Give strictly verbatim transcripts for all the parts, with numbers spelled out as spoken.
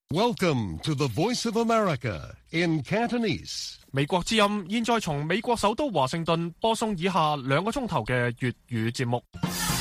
Welcome to the Voice of America in Cantonese. 美國之音現在從美國首都華盛頓播送以下兩個鐘頭嘅粵語節目。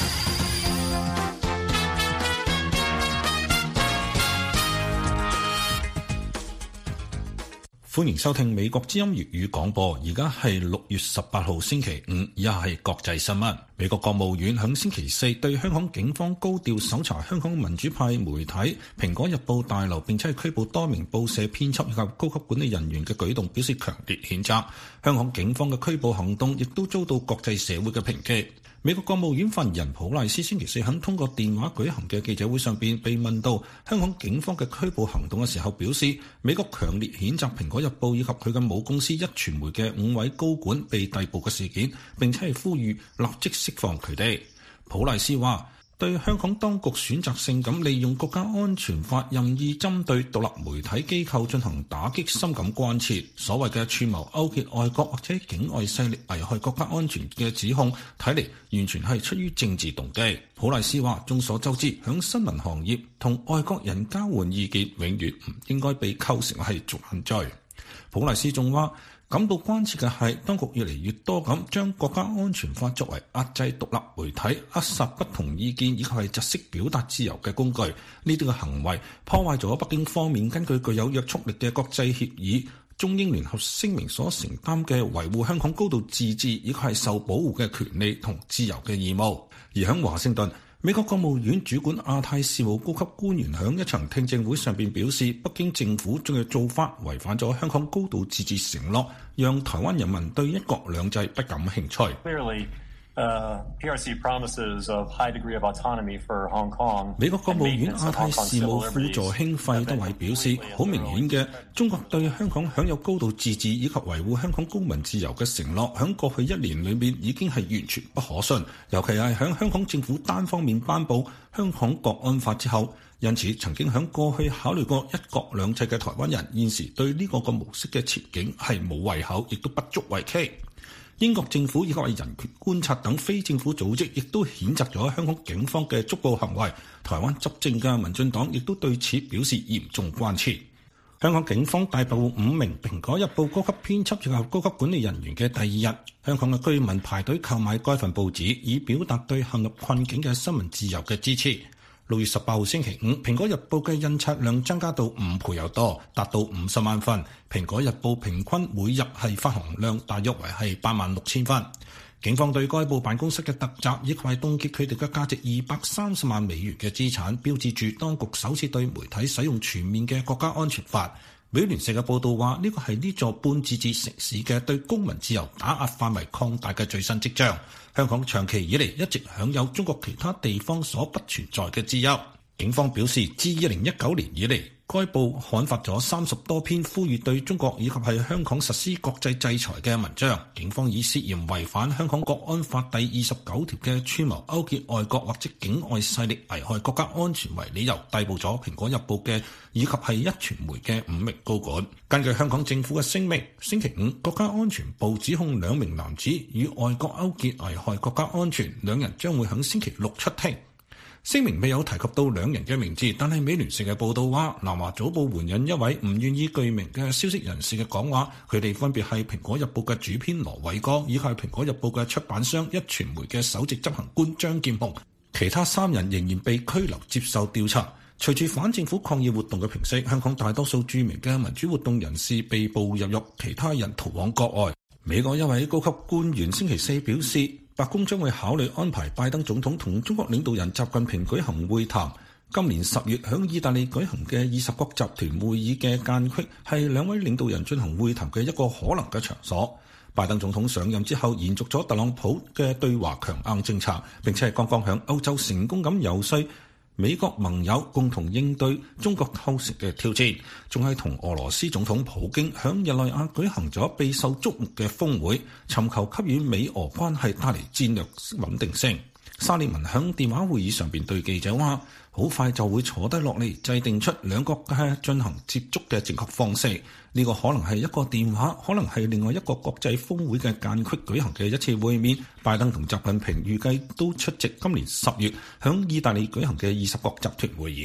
歡迎收聽美國之音粵語廣播，而家係六月十八號星期五，以下係國際新聞。美國國務院響星期四對香港警方高調搜查香港民主派媒體《蘋果日報》大樓，並且係拘捕多名報社編輯以及高級管理人員嘅舉動表示強烈譴責。香港警方嘅拘捕行動亦都遭到國際社會嘅抨擊。美國國務院發言人普賴斯星期四喺通過電話舉行嘅記者會上邊被問到香港警方嘅拘捕行動嘅時候，表示美國強烈譴責《蘋果日報》以及佢嘅母公司壹傳媒嘅五位高管被逮捕嘅事件，並且係呼籲立即釋放佢哋。普賴斯話：對香港當局選擇性咁利用國家安全法任意針對獨立媒體機構進行打擊深感關切。所謂嘅串謀勾結外國或者境外勢力危害國家安全嘅指控，睇嚟完全係出於政治動機。普賴斯話：眾所周知，響新聞行業同外國人交換意見永遠唔應該被構成係觸犯罪。普賴斯仲話：感到關切嘅係，當局越嚟越多咁將國家安全法作為壓制獨立媒體、扼殺不同意見以及係窒息表達自由嘅工具。呢啲嘅行為破壞咗北京方面根據具有約束力嘅國際協議、中英聯合聲明所承擔嘅維護香港高度自治以及係受保護嘅權利同自由嘅義務。而喺華盛頓，美國國務院主管亞太事務高級官員喺一場聽證會上邊表示，北京政府將嘅做法違反咗香港高度自治承諾，讓台灣人民對一國兩制不感興趣。 Clearly, uh, P R C promises of high degree of autonomy for Hong Kong. 美國國務院亞太事務副助卿費德偉表示，好明顯嘅，中國對香港享有高度自治以及維護香港公民自由嘅承諾，喺過去一年裏面已經係完全不可信，尤其係喺香港政府單方面頒布香港國安法之後。因此，曾經喺過去考慮過一國兩制嘅台灣人，現時對呢個個模式嘅前景係冇胃口，亦都不足為奇。英國政府以及人權觀察等非政府組織亦都譴責咗香港警方嘅捉捕行為。台灣執政嘅民進黨亦都對此表示嚴重關切。香港警方逮捕五名《蘋果日報》高級編輯以及高級管理人員嘅第二日，香港嘅居民排隊購買該份報紙，以表達對陷入困境嘅新聞自由嘅支持。六月十八號星期五，《蘋果日報》嘅印刷量增加到五倍有多，達到五十萬份。《蘋果日報》平均每日係發行量大約為係八萬六千份。警方對該報辦公室嘅突襲，以及係凍結佢哋嘅價值二百三十萬美元嘅資產，標誌住當局首次對媒體使用全面嘅國家安全法。美聯社嘅報導話，呢個係呢座半自治城市嘅對公民自由打壓範圍擴大嘅最新跡象。香港長期以嚟一直享有中國其他地方所不存在嘅自由。警方表示，自二零一九年以嚟，該報刊發咗三十多篇呼籲對中國以及係香港實施國際制裁嘅文章。警方以涉嫌違反香港國安法第二十九條嘅串謀勾結外國或者境外勢力危害國家安全為理由，逮捕咗《蘋果日報》嘅以及係壹傳媒嘅五名高管。根據香港政府嘅聲明，星期五國家安全部指控兩名男子與外國勾結危害國家安全，兩人將會喺星期六出庭。聲明未有提及到兩人嘅名字，但係美聯社嘅報道話，南華早報援引一位唔願意具名嘅消息人士嘅講話，佢哋分別係《蘋果日報》嘅主編羅偉光，以及係《蘋果日報》嘅出版商壹傳媒嘅首席執行官張劍虹。其他三人仍然被拘留接受調查。隨住反政府抗議活動嘅平息，香港大多數著名嘅民主活動人士被捕入獄，其他人逃往國外。美國一位高級官員星期四表示，白宮將會考慮安排拜登總統同中國領導人習近平舉行會談。今年十月響意大利舉行嘅二十國集團會議嘅間隙，係兩位領導人進行會談嘅一個可能嘅場所。拜登總統上任之後，延續咗特朗普嘅對華強硬政策，並且係剛剛響歐洲成功咁游說美國盟友共同應對中國構成嘅挑戰，仲係同俄羅斯總統普京響日內瓦舉行咗備受矚目嘅峰會，尋求給予美俄關係帶嚟戰略穩定性。沙利文響電話會議上邊對記者話，好快就會坐低落嚟制定出兩國嘅進行接觸嘅正確方式。呢、這個可能係一個電話，可能係另外一個國際峰會嘅間隙舉行嘅一次會面。拜登同習近平預計都出席今年十月響意大利舉行嘅二十國集團會議。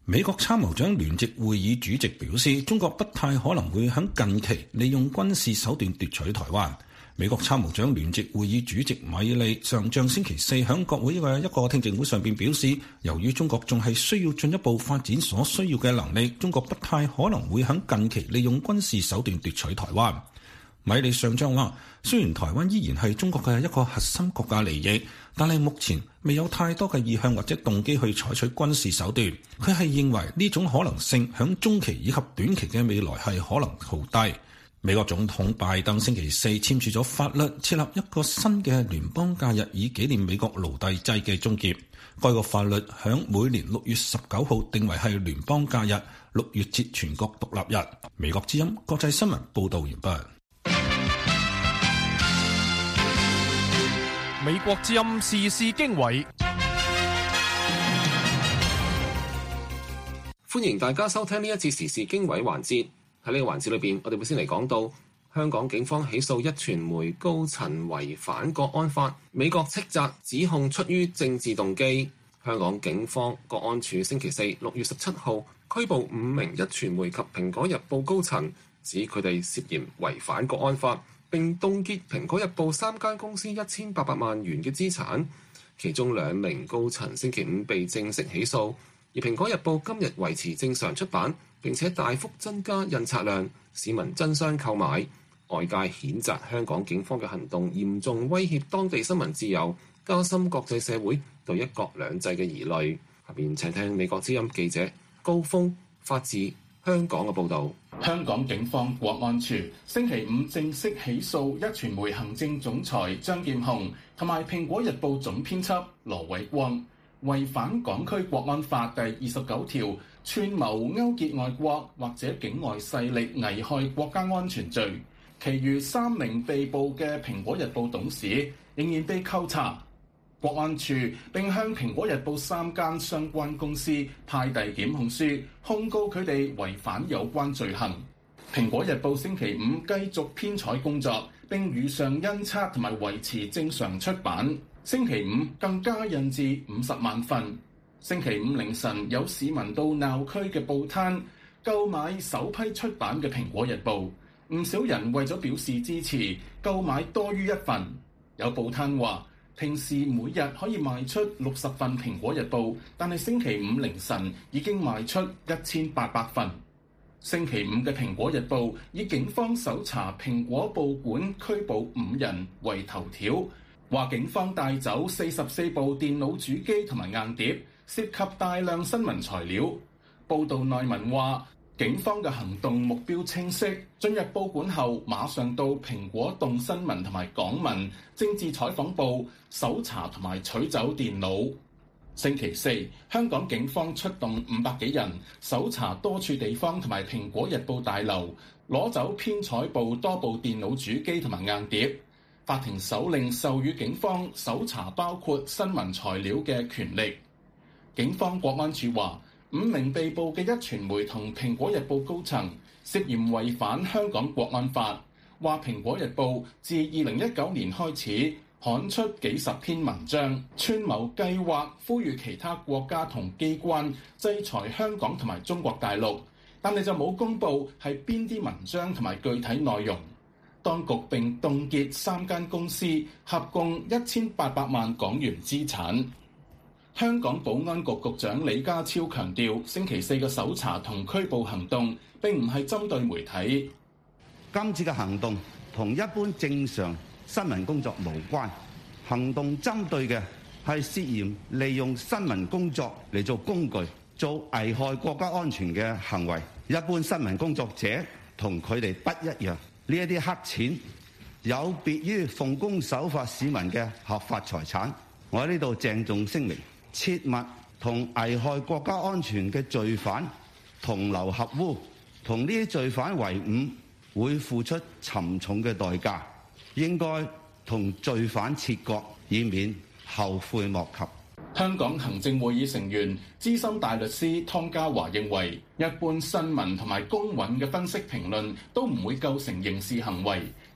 美國參謀長聯席會議主席表示，中國不太可能會喺近期利用軍事手段奪取台灣。美國參謀長聯席會議主席米利上上星期四喺國會嘅一個聽證會上邊表示，由於中國仲係需要進一步發展所需要嘅能力，中國不太可能會喺近期利用軍事手段奪取台灣。米利上將話，雖然台灣依然係中國嘅一個核心國家利益，但係目前未有太多嘅意向或者動機去採取軍事手段。佢係認為呢種可能性響中期以及短期嘅未來係可能好低。美國總統拜登星期四簽署咗法律，設立一個新嘅聯邦假日，以紀念美國奴隸制嘅終結。該個法律響每年六月十九號定為係聯邦假日，六月節全國獨立日。美國之音國際新聞報道完畢。 美國之音時事經緯， 歡迎大家收聽呢一次時事經緯環節。喺呢個環節裏邊，我哋會先嚟講到香港警方起訴壹傳媒高層違反國安法，美國斥責指控出於政治動機。香港警方國安處星期四六月十七號拘捕五名壹傳媒及蘋果日報高層，指佢哋涉嫌違反國安法，並凍結蘋果日報三間公司一千八百萬元嘅資產。其中兩名高層星期五被正式起訴，而蘋果日報今日維持正常出版，並且大幅增加印刷量，市民爭相購買。外界譴責香港警方嘅行動嚴重威脅當地新聞自由，加深國際社會對一國兩制嘅疑慮。下邊請聽美國之音記者高峰發自香港嘅報導。 香港警方國安處星期五正式起訴壹傳媒行政總裁張劍虹同埋蘋果日報總編輯羅偉光，違反港區國安法第二十九條串謀勾結外國或者境外勢力危害國家安全罪。其餘三名被捕嘅蘋果日報董事仍然被扣查。國安處並向蘋果日報三間相關公司派遞檢控書，控告佢哋違反有關罪行。蘋果日報星期五繼續編採工作，並如常印刷同埋維持正常出版。星期五更加印至五十萬份。星期五凌晨有市民到鬧區嘅報攤購買首批出版嘅蘋果日報，唔少人為咗表示支持，購買多於一份。有報攤話，平時每日可以賣出六十份蘋果日報，但係星期五凌晨已經賣出一千八百份。星期五嘅蘋果日報以警方搜查蘋果報館拘捕五人為頭條，話警方帶走四十四部電腦主機同埋硬碟，涉及大量新聞材料。報道內文話，警方嘅行動目標清晰，進入報館後馬上到蘋果動新聞同埋港聞政治採訪部搜查同埋取走電腦。星期四，香港警方出動五百幾人搜查多處地方同埋蘋果日報大樓，攞走編採部多部電腦主機同埋硬碟。法庭手令授予警方搜查包括新聞材料嘅權力。警方國安處話，五名被捕嘅壹傳媒同蘋果日報高層涉嫌違反香港國安法，話蘋果日報自二零一九年開始刊出幾十篇文章，串謀計劃呼籲其他國家同機關制裁香港同埋中國大陸，但係就冇公佈係邊啲文章同埋具體內容。當局並凍結三間公司合共一千八百萬港元資產。香港保安局局長李家超強調，星期四嘅搜查同拘捕行動並唔係針對媒體。 今次嘅行動同一般正常新聞工作無關，行動針對嘅係涉嫌利用新聞工作嚟做工具，做危害國家安全嘅行為。一般新聞工作者同佢哋不一樣，呢一啲黑錢有別於奉公守法市民嘅合法財產。我喺呢度鄭重聲明，切勿同危害國家安全嘅罪犯同流合污，同呢啲罪犯為伍會付出沉重嘅代價。應該同罪犯切割，以免後悔莫及。 香港行政會議成員資深大律師湯家驊認為，一般新聞同埋公允嘅分析評論都唔會構成刑事行為，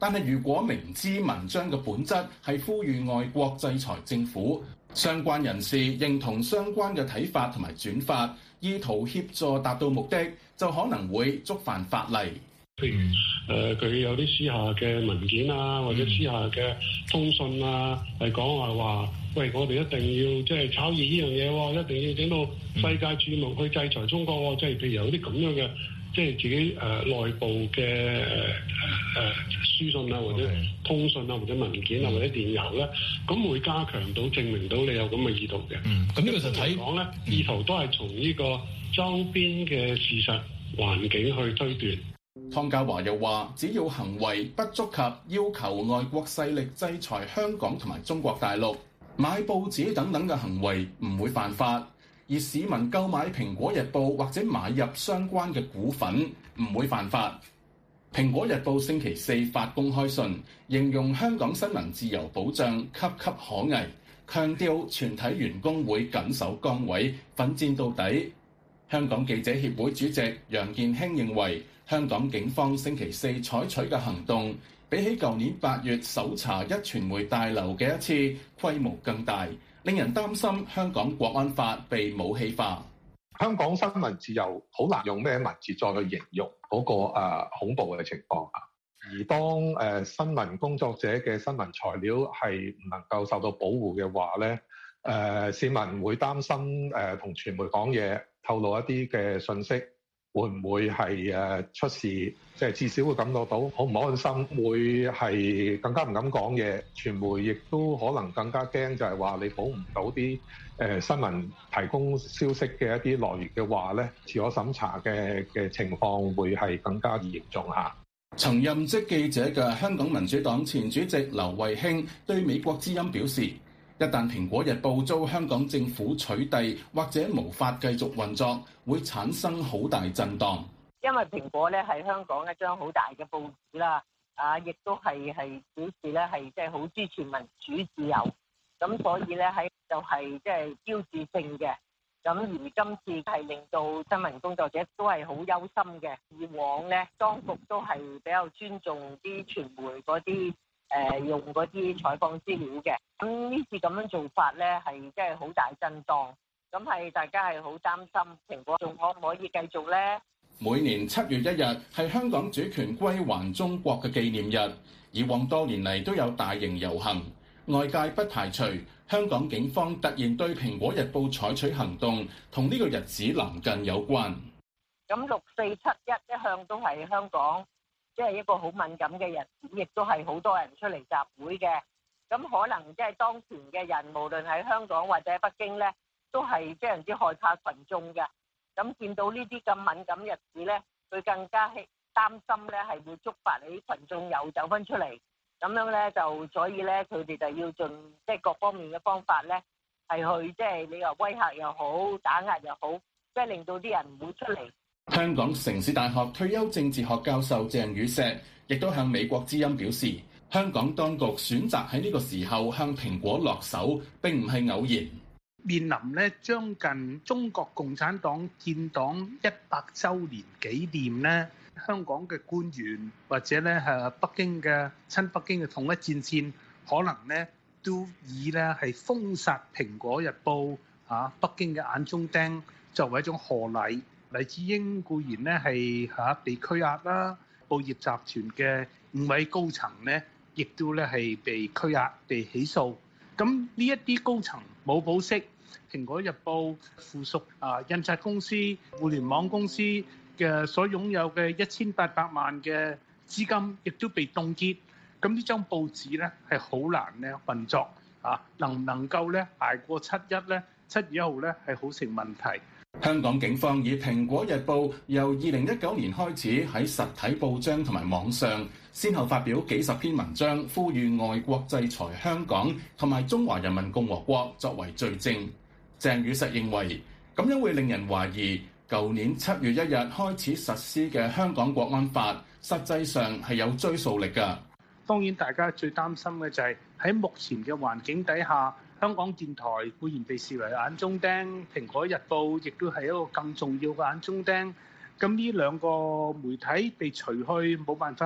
但係如果明知文章嘅本質係呼籲外國制裁政府，相關人士認同相關嘅睇法同埋轉發，意圖協助達到目的，就可能會觸犯法例。 譬如誒，佢、呃、有啲私下嘅文件啊，或者私下嘅通訊啊，係講話話，喂，我哋一定要即係炒熱呢樣嘢喎，一定要整到世界注目去制裁中國喎，即係譬如有啲咁樣嘅，即係自己誒、呃、內部嘅誒誒書信啊，或者通訊啊，或者文件啊，或者電郵咧，咁會加強到證明到你有咁嘅意圖嘅。嗯，咁呢個就睇講咧，意圖都係從呢個周邊嘅事實環境去推斷。 湯家驊又話，只要行為不觸及要求外國勢力制裁香港同埋中國大陸，買報紙等等嘅行為唔會犯法，而市民購買蘋果日報或者買入相關嘅股份唔會犯法。蘋果日報星期四發公開信，形容香港新聞自由保障岌岌可危，強調全體員工會緊守崗位，奮戰到底。香港記者協會主席楊健興認為，香港警方星期四採取嘅行動，比起舊年八月搜查壹傳媒大樓嘅一次規模更大，令人擔心香港國安法被武器化。 香港新聞自由好難用咩文字再去形容嗰個誒恐怖嘅情況啊！而當誒新聞工作者嘅新聞材料係唔能夠受到保護嘅話咧，誒市民會擔心誒同傳媒講嘢，透露一啲嘅信息，會唔會係誒出事？即係至少會感覺到好唔安心，會係更加唔敢講嘢。傳媒亦都可能更加驚，就係話你保唔到啲誒新聞提供消息嘅一啲來源嘅話咧，自我審查嘅嘅情況會係更加嚴重嚇。 曾任職記者嘅香港民主黨前主席劉慧卿對美國之音表示，一旦蘋果日報遭香港政府取締或者無法繼續運作，會產生好大震盪。 因為蘋果咧係香港一張好大嘅報紙啦，啊，亦都係係表示咧係即係好支持民主自由，咁所以咧喺就係即係標誌性嘅。咁而今次係令到新聞工作者都係好憂心嘅。以往咧，當局都係比較尊重啲傳媒嗰啲誒用嗰啲採訪資料嘅。咁呢次咁樣做法咧，係即係好大震盪。咁係大家係好擔心，蘋果仲可唔可以繼續咧？ 每年七月一日係香港主權歸還中國嘅紀念日，以往多年嚟都有大型遊行。外界不排除香港警方突然對蘋果日報採取行動，同呢個日子臨近有關。 咁六四七一一向都係香港即係一個好敏感嘅日子，亦都係好多人出嚟集會嘅。咁可能即係當權嘅人，無論喺香港或者北京咧，都係非常之害怕群眾嘅。咁見到呢啲咁敏感日子咧，佢更加係擔心咧，係會觸發你啲群眾又走翻出嚟。咁樣咧就所以咧，佢哋就要盡即係各方面嘅方法咧，係去即係你話威嚇又好，打壓又好，即係令到啲人唔會出嚟。 香港城市大學退休政治學教授鄭宇碩亦都向美國之音表示，香港當局選擇喺呢個時候向蘋果落手，並唔係偶然。 面臨咧將近中國共產黨建黨一百週年紀念咧，香港嘅官員或者咧係北京嘅親北京嘅統一戰線，可能咧都以咧係封殺蘋果日報嚇北京嘅眼中釘作為一種賀禮。黎智英固然咧係嚇被拘押啦，報業集團嘅五位高層咧亦都咧係被拘押、被起訴。咁呢一啲高層冇保釋，蘋果日報附屬啊印刷公司、互聯網公司嘅所擁有嘅一千八百萬嘅資金，亦都被凍結。咁呢張報紙咧係好難咧運作啊，能唔能夠咧捱過七一咧？七月一號咧係好成問題。 香港警方以蘋果日報由二零一九年開始喺實體報章同埋網上，先後發表幾十篇文章，呼籲外國制裁香港同埋中華人民共和國作為罪證。鄭宇碩認為，咁樣會令人懷疑，舊年七月一日開始實施嘅香港國安法，實際上係有追溯力㗎。 當然，大家最擔心嘅就係喺目前嘅環境底下，香港電台固然被視為眼中釘，蘋果日報亦都係一個更重要嘅眼中釘。咁呢兩個媒體被除去，冇辦法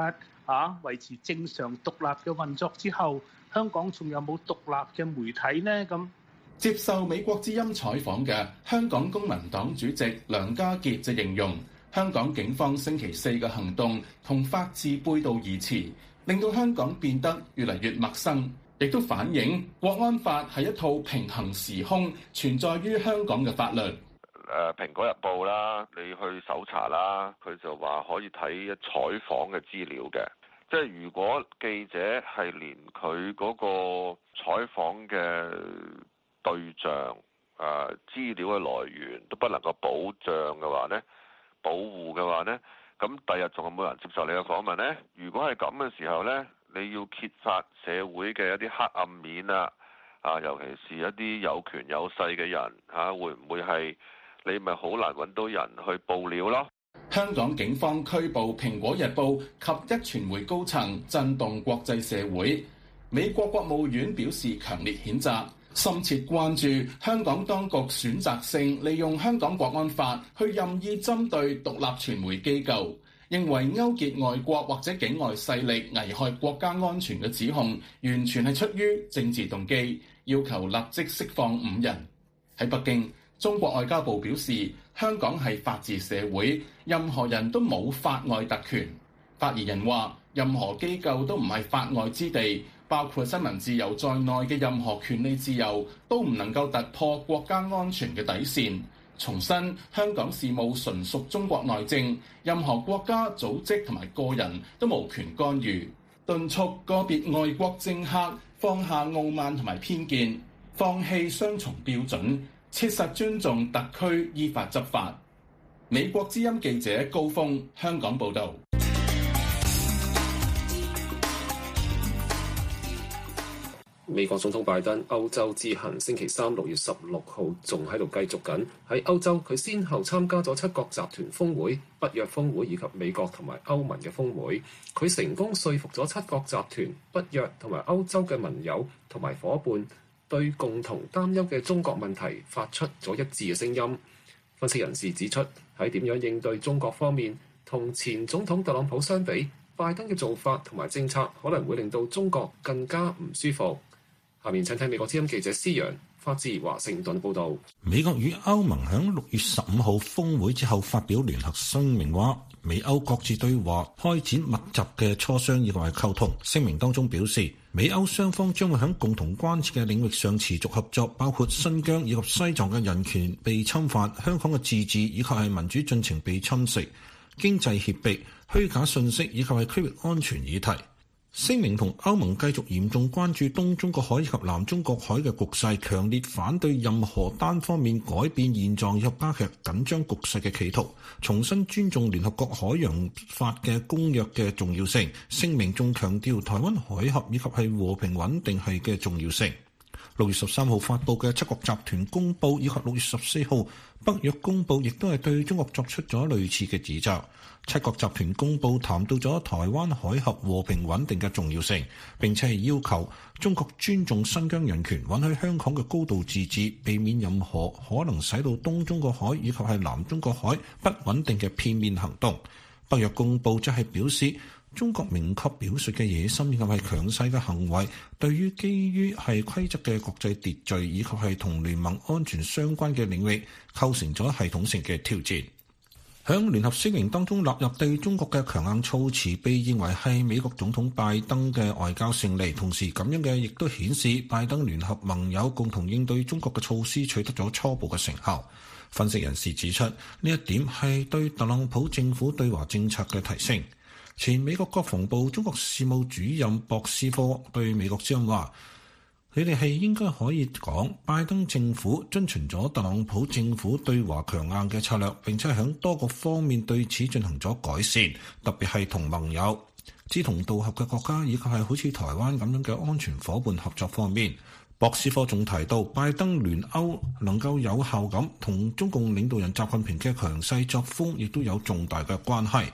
啊維持正常獨立嘅運作之後，香港仲有冇獨立嘅媒體呢？咁接受美國之音採訪嘅香港公民黨主席梁家傑就形容，香港警方星期四嘅行動同法治背道而馳，令到香港變得越嚟越陌生，亦都反映國安法係一套平行時空存在於香港嘅法律。 誒蘋果日報啦，你去搜查啦，佢就話可以睇採訪嘅資料嘅。即係如果記者係連佢嗰個採訪嘅對象、誒資料嘅來源都不能夠保障嘅話呢，保護嘅話呢，咁第日仲有冇人接受你嘅訪問呢？如果係咁嘅時候呢，你要揭發社會嘅一啲黑暗面啊，啊，尤其是一啲有權有勢嘅人嚇，會唔會係？你咪好難揾到人去報料咯。 香港警方拘捕《蘋果日報》及壹傳媒高層，震動國際社會。美國國務院表示強烈譴責，深切關注香港當局選擇性利用香港國安法去任意針對獨立傳媒機構，認為勾結外國或者境外勢力危害國家安全嘅指控，完全係出於政治動機，要求立即釋放五人。喺北京，中國外交部表示，香港係法治社會，任何人都冇法外特權。發言人話，任何機構都唔係法外之地，包括新聞自由在內嘅任何權利自由都唔能夠突破國家安全嘅底線。重申香港事務純屬中國內政，任何國家、組織同埋個人都無權干預，敦促個別外國政客放下傲慢同埋偏見，放棄雙重標準，切實尊重特區依法執法。美國之音記者高峰，香港報導。 美國總統拜登歐洲之行星期三六月十六號仲喺度繼續緊。喺歐洲，佢先後參加咗七國集團峰會、北約峰會以及美國同埋歐盟嘅峰會。佢成功說服咗七國集團、北約同埋歐洲嘅盟友同埋夥伴，對共同擔憂嘅中國問題發出咗一致嘅聲音。分析人士指出，喺點樣應對中國方面，同前總統特朗普相比，拜登嘅做法同埋政策可能會令到中國更加唔舒服。下面請聽美國之音記者施陽發自華盛頓報導。 美國與歐盟喺六月十五號峰會之後發表聯合聲明，話美歐各自對華開展密集嘅磋商以及係溝通。聲明當中表示，美歐雙方將會喺共同關切嘅領域上持續合作，包括新疆以及西藏嘅人權被侵犯、香港嘅自治以及係民主進程被侵蝕、經濟脅迫、虛假信息以及係區域安全議題。聲明同歐盟繼續嚴重關注東中國海以及南中國海嘅局勢，強烈反對任何單方面改變現狀以及加劇緊張局勢嘅企圖，重新尊重聯合國海洋法嘅公約嘅重要性。聲明仲強調台灣海峽以及係和平穩定係嘅重要性。六月十三號發布嘅七國集團公報以及六月十四號北約公報亦都係對中國作出咗類似嘅指責。七國集團公報談到咗台灣海峽和平穩定嘅重要性，並且係要求中國尊重新疆人權，允許香港嘅高度自治，避免任何可能使到東中國海以及係南中國海不穩定嘅片面行動。北約公報則係表示，中國明確表述嘅野心以及係強勢嘅行為，對於基於係規則嘅國際秩序以及係同聯盟安全相關嘅領域，構成咗系統性嘅挑戰。響聯合聲明當中納入對中國嘅強硬措辭，被認為係美國總統拜登嘅外交勝利。同時咁樣嘅亦都顯示拜登聯合盟友共同應對中國嘅措施取得咗初步嘅成效。分析人士指出，呢一點係對特朗普政府對華政策嘅提升。前美國國防部中國事務主任博斯科對美國之音話，佢哋係應該可以講，拜登政府遵循咗特朗普政府對華強硬嘅策略，並且喺多個方面對此進行咗改善，特別係同盟友、志同道合嘅國家以及係好似台灣咁樣嘅安全夥伴合作方面。博斯科仲提到，拜登聯歐能夠有效咁同中共領導人習近平嘅強勢作風亦都有重大嘅關係。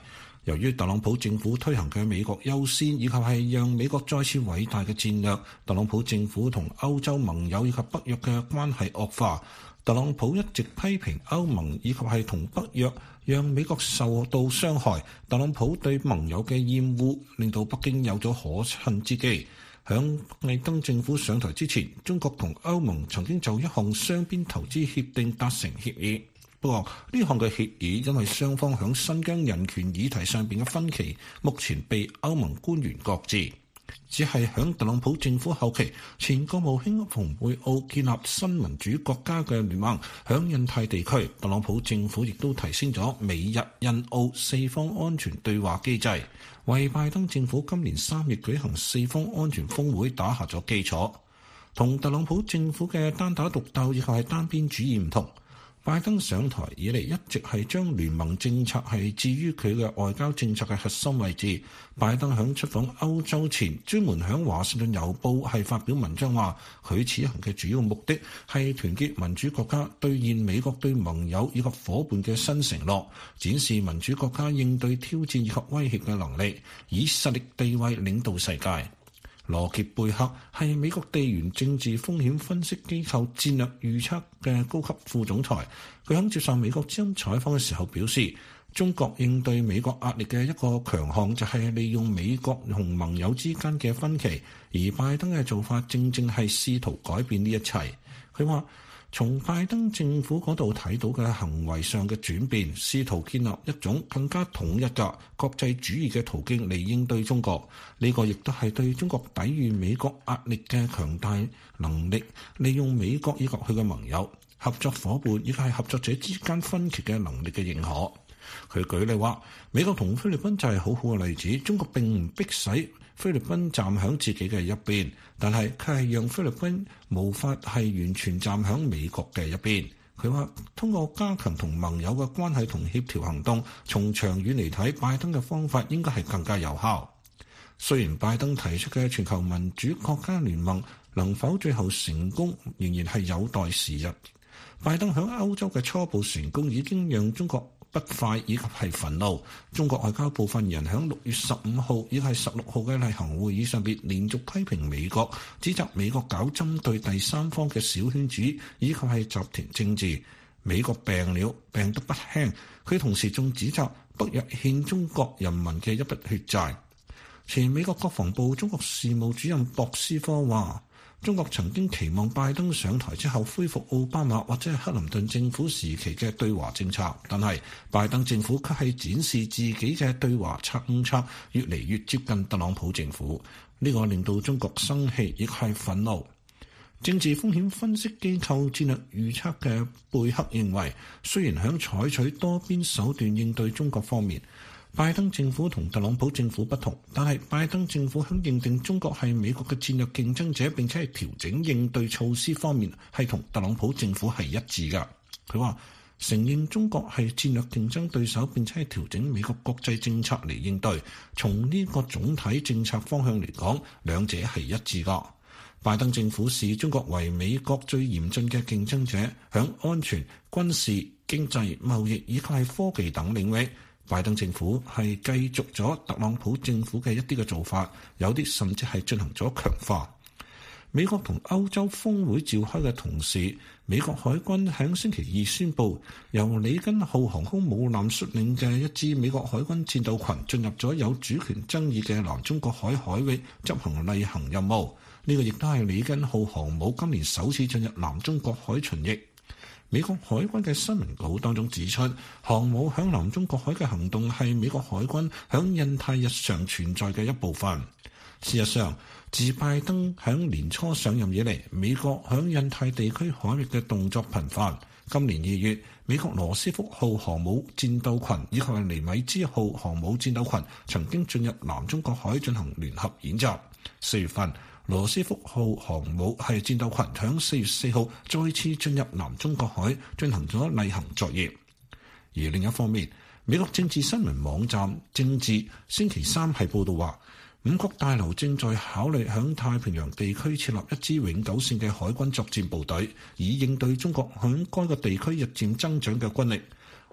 由於特朗普政府推行嘅美國優先以及係讓美國再次偉大嘅戰略，特朗普政府同歐洲盟友以及北約嘅關係惡化。特朗普一直批評歐盟以及係同北約讓美國受到傷害。特朗普對盟友嘅厭惡令到北京有咗可恨之機。響拜登政府上台之前，中國同歐盟曾經就一項雙邊投資協定達成協議。不過呢項嘅協議因為雙方響新疆人權議題上邊嘅分歧，目前被歐盟官員擱置。只係響特朗普政府後期，前國務卿蓬佩奧建立新民主國家嘅聯盟，響印太地區，特朗普政府亦都提升咗美日印澳四方安全對話機制，為拜登政府今年三月舉行四方安全峰會打下咗基礎。同特朗普政府嘅單打獨鬥以及係單邊主義唔同，拜登上台以嚟一直係將聯盟政策係置於佢嘅外交政策嘅核心位置。拜登響出訪歐洲前，專門響華盛頓郵報係發表文章話，佢此行嘅主要目的係團結民主國家，兌現美國對盟友以及夥伴嘅新承諾，展示民主國家應對挑戰以及威脅嘅能力，以實力地位領導世界。羅傑貝克係美國地緣政治風險分析機構戰略預測嘅高級副總裁，佢喺接受美國之音採訪嘅時候表示，中國應對美國壓力嘅一個強項就係利用美國同盟友之間嘅分歧，而拜登嘅做法正正係試圖改變呢一切。佢話，從拜登政府嗰度睇到嘅行為上嘅轉變，試圖建立一種更加統一嘅國際主義嘅途徑嚟應對中國。呢個亦都係對中國抵禦美國壓力嘅強大能力，利用美國以及佢嘅盟友、合作夥伴以及係合作者之間分歧嘅能力嘅認可。佢舉例話，美國同菲律賓就係好好嘅例子，中國並唔迫使菲律賓站響自己嘅一邊，但係佢係讓菲律賓無法係完全站響美國嘅一邊。佢話通過加強同盟友嘅關係同協調行動，從長遠嚟睇，拜登嘅方法應該係更加有效。雖然拜登提出嘅全球民主國家聯盟能否最後成功，仍然係有待時日。拜登響歐洲嘅初步成功已經讓中國不快以及係憤怒。中國外交部分人響六月十五號以及係十六號嘅例行會議上邊連續批評美國，指責美國搞針對第三方嘅小圈子以及係集團政治。美國病了，病得不輕。佢同時仲指責北約欠中國人民嘅一筆血債。前美國國防部中國事務主任博斯科話，中國曾經期望拜登上台之後恢復奧巴馬或者係克林頓政府時期嘅對華政策，但係拜登政府卻係展示自己嘅對華政策越嚟越接近特朗普政府，呢個令到中國生氣亦係憤怒。政治風險分析機構戰略預測嘅貝克認為，雖然響採取多邊手段應對中國方面，拜登政府同特朗普政府不同，但係拜登政府響認定中國係美國嘅戰略競爭者，並且係調整應對措施方面係同特朗普政府係一致㗎。佢話承認中國係戰略競爭對手，並且係調整美國國際政策嚟應對。從呢個總體政策方向嚟講，兩者係一致㗎。拜登政府視中國為美國最嚴峻嘅競爭者，響安全、軍事、經濟、貿易以及係科技等領域。拜登政府係繼續咗特朗普政府嘅一啲嘅做法，有啲甚至係進行咗強化。美國同歐洲峰會召開嘅同時，美國海軍喺星期二宣布，由里根號航空母艦率領嘅一支美國海軍戰鬥群進入咗有主權爭議嘅南中國海海域執行例行任務。呢、這個亦都係里根號航母今年首次進入南中國海巡弋。美國海軍嘅新聞稿當中指出，航母響南中國海嘅行動係美國海軍響印太日常存在嘅一部分。事實上，自拜登響年初上任以嚟，美國響印太地區海域嘅動作頻繁。今年二月，美國羅斯福號航母戰鬥群以及尼米茲號航母戰鬥群曾經進入南中國海進行聯合演習。四月份，羅斯福號航母係戰鬥群響四月四號再次進入南中國海進行咗例行作業。而另一方面，美國政治新聞網站政治星期三係報道話，五角大樓正在考慮響太平洋地區設立一支永久性嘅海軍作戰部隊，以應對中國響該個地區日漸增長嘅軍力。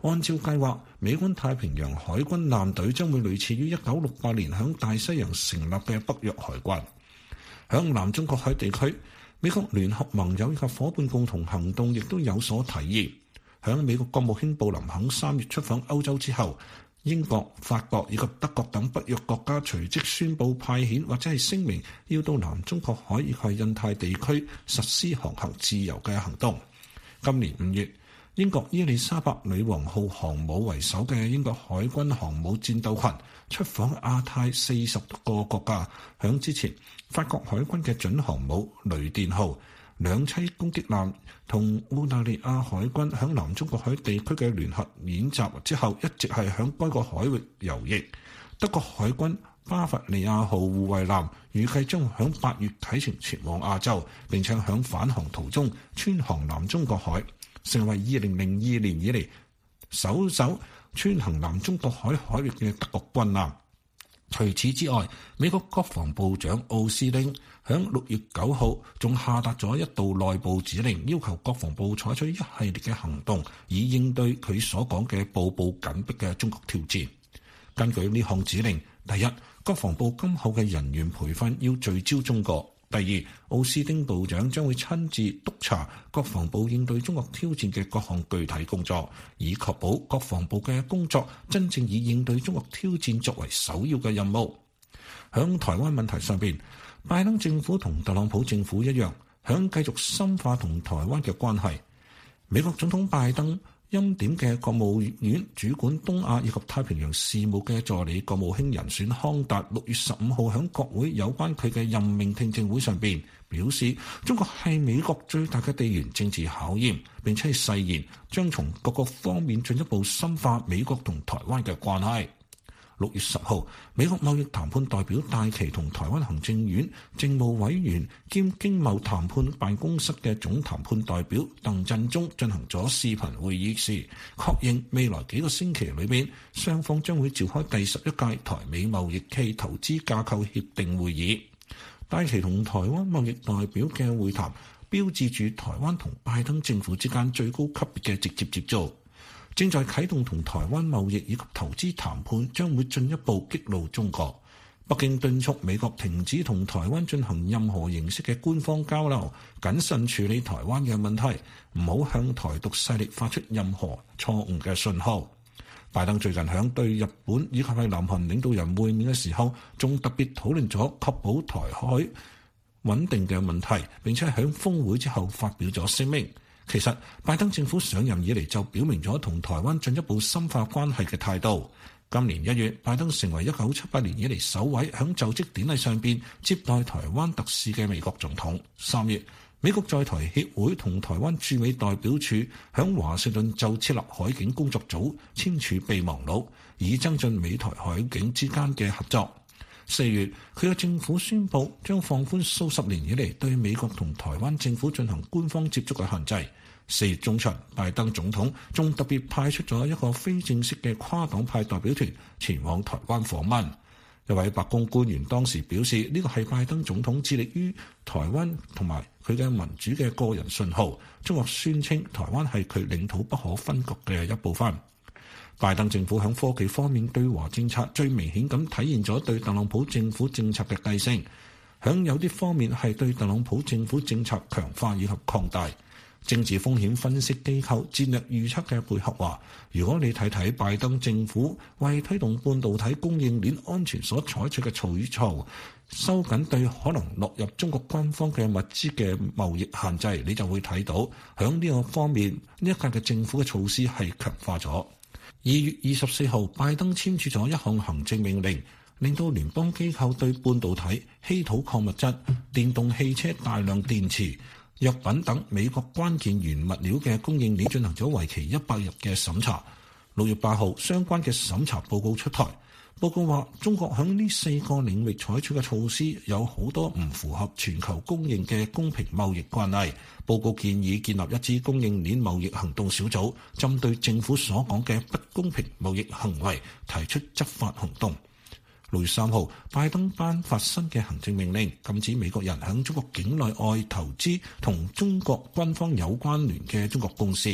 按照計劃，美軍太平洋海軍艦隊將會類似於一九六八年響大西洋成立嘅北約海軍。響南中國海地區，美國聯合盟友以及伙伴共同行動亦都有所體現。響美國國務卿布林肯三月出訪歐洲之後，英國、法國以及德國等北約國家隨即宣布派遣或者係聲明要到南中國海以及印太地區實施航行自由嘅行動。今年五月，英國伊麗莎白女王號航母為首嘅英國海軍航母戰鬥群出訪亞太四十個國家。響之前，法國海軍嘅準航母雷電號、兩棲攻擊艦同澳大利亞海軍響南中國海地區嘅聯合演習之後，一直係響該個海域游弋。德國海軍巴伐利亞號護衛艦預計將響八月啟程前往亞洲，並且響返航途中穿航南中國海，成為二零零二年以嚟首艘穿行南中國海海域嘅德國軍艦。除此之外，美國國防部長奧斯汀響六月九號仲下達咗一道內部指令，要求國防部採取一系列嘅行動，以應對佢所講嘅步步緊迫嘅中國挑戰。根據呢項指令，第一，國防部今後嘅人員培訓要聚焦中國。第二，奧斯汀部長將會親自督查國防部應對中國挑戰嘅各項具體工作，以確保國防部嘅工作真正以應對中國挑戰作為首要嘅任務。響台灣問題上邊，拜登政府同特朗普政府一樣，響繼續深化同台灣嘅關係。美國總統拜登欽點嘅國務院主管東亞以及太平洋事務嘅助理國務卿人選康達六月十五號喺國會有關佢嘅任命聽證會上邊表示，中國係美國最大嘅地緣政治考驗，並且誓言將從各個方面進一步深化美國同台灣嘅關係。六月十號，美國貿易談判代表戴琪同台灣行政院政務委員兼經貿談判辦公室嘅總談判代表鄧振中進行咗視頻會議時，確認未來幾個星期裏面，雙方將會召開第十一屆台美貿易暨投資架構協定會議。戴琪同台灣貿易代表嘅會談，標誌住台灣同拜登政府之間最高級別嘅直接接觸。正在啟動同台灣貿易以及投資談判，將會進一步激怒中國。北京敦促美國停止同台灣進行任何形式嘅官方交流，謹慎處理台灣嘅問題，唔好向台獨勢力發出任何錯誤嘅信號。拜登最近響對日本以及係南韓領導人會面嘅時候，仲特別討論咗確保台海穩定嘅問題，並且喺峰會之後發表咗聲明。其實，拜登政府上任以嚟就表明咗同台灣進一步深化關係嘅態度。今年一月，拜登成為一九七八年以嚟首位響就職典禮上邊接待台灣特使嘅美國總統。三月，美國在台協會同台灣駐美代表處響華盛頓就設立海警工作組簽署備忘錄，以增進美台海警之間嘅合作。四月，佢嘅政府宣布將放寬數十年以嚟對美國同台灣政府進行官方接觸嘅限制。四月中旬，拜登總統仲特別派出咗一個非正式嘅跨黨派代表團前往台灣訪問。一位白宮官員當時表示，呢個係拜登總統致力於台灣同埋佢嘅民主嘅個人信號。中國宣稱台灣係佢領土不可分割嘅一部分。拜登政府喺科技方面對華政策最明顯咁體現咗對特朗普政府政策嘅繼承，喺有啲方面係對特朗普政府政策強化以及擴大。政治風險分析機構戰略預測嘅貝克話，如果你睇睇拜登政府為推動半導體供應鏈安全所採取嘅措措，收緊對可能落入中國軍方嘅物資嘅貿易限制，你就會睇到喺呢個方面呢一屆嘅政府嘅措施係強化咗。二月二十四號，拜登簽署咗一項行政命令，令到聯邦機構對半導體、稀土礦物質、電動汽車大量電池、藥品等美國關鍵原物料嘅供應鏈進行咗為期一百日嘅審查。六月八號，相關嘅審查報告出台。報告話，中國喺呢四個領域採取嘅措施有好多唔符合全球公認嘅公平貿易慣例。報告建議建立一支供應鏈貿易行動小組，針對政府所講嘅不公平貿易行為提出執法行動。六月三號，拜登頒發新嘅行政命令，禁止美國人喺中國境內外投資同中國軍方有關聯嘅中國公司。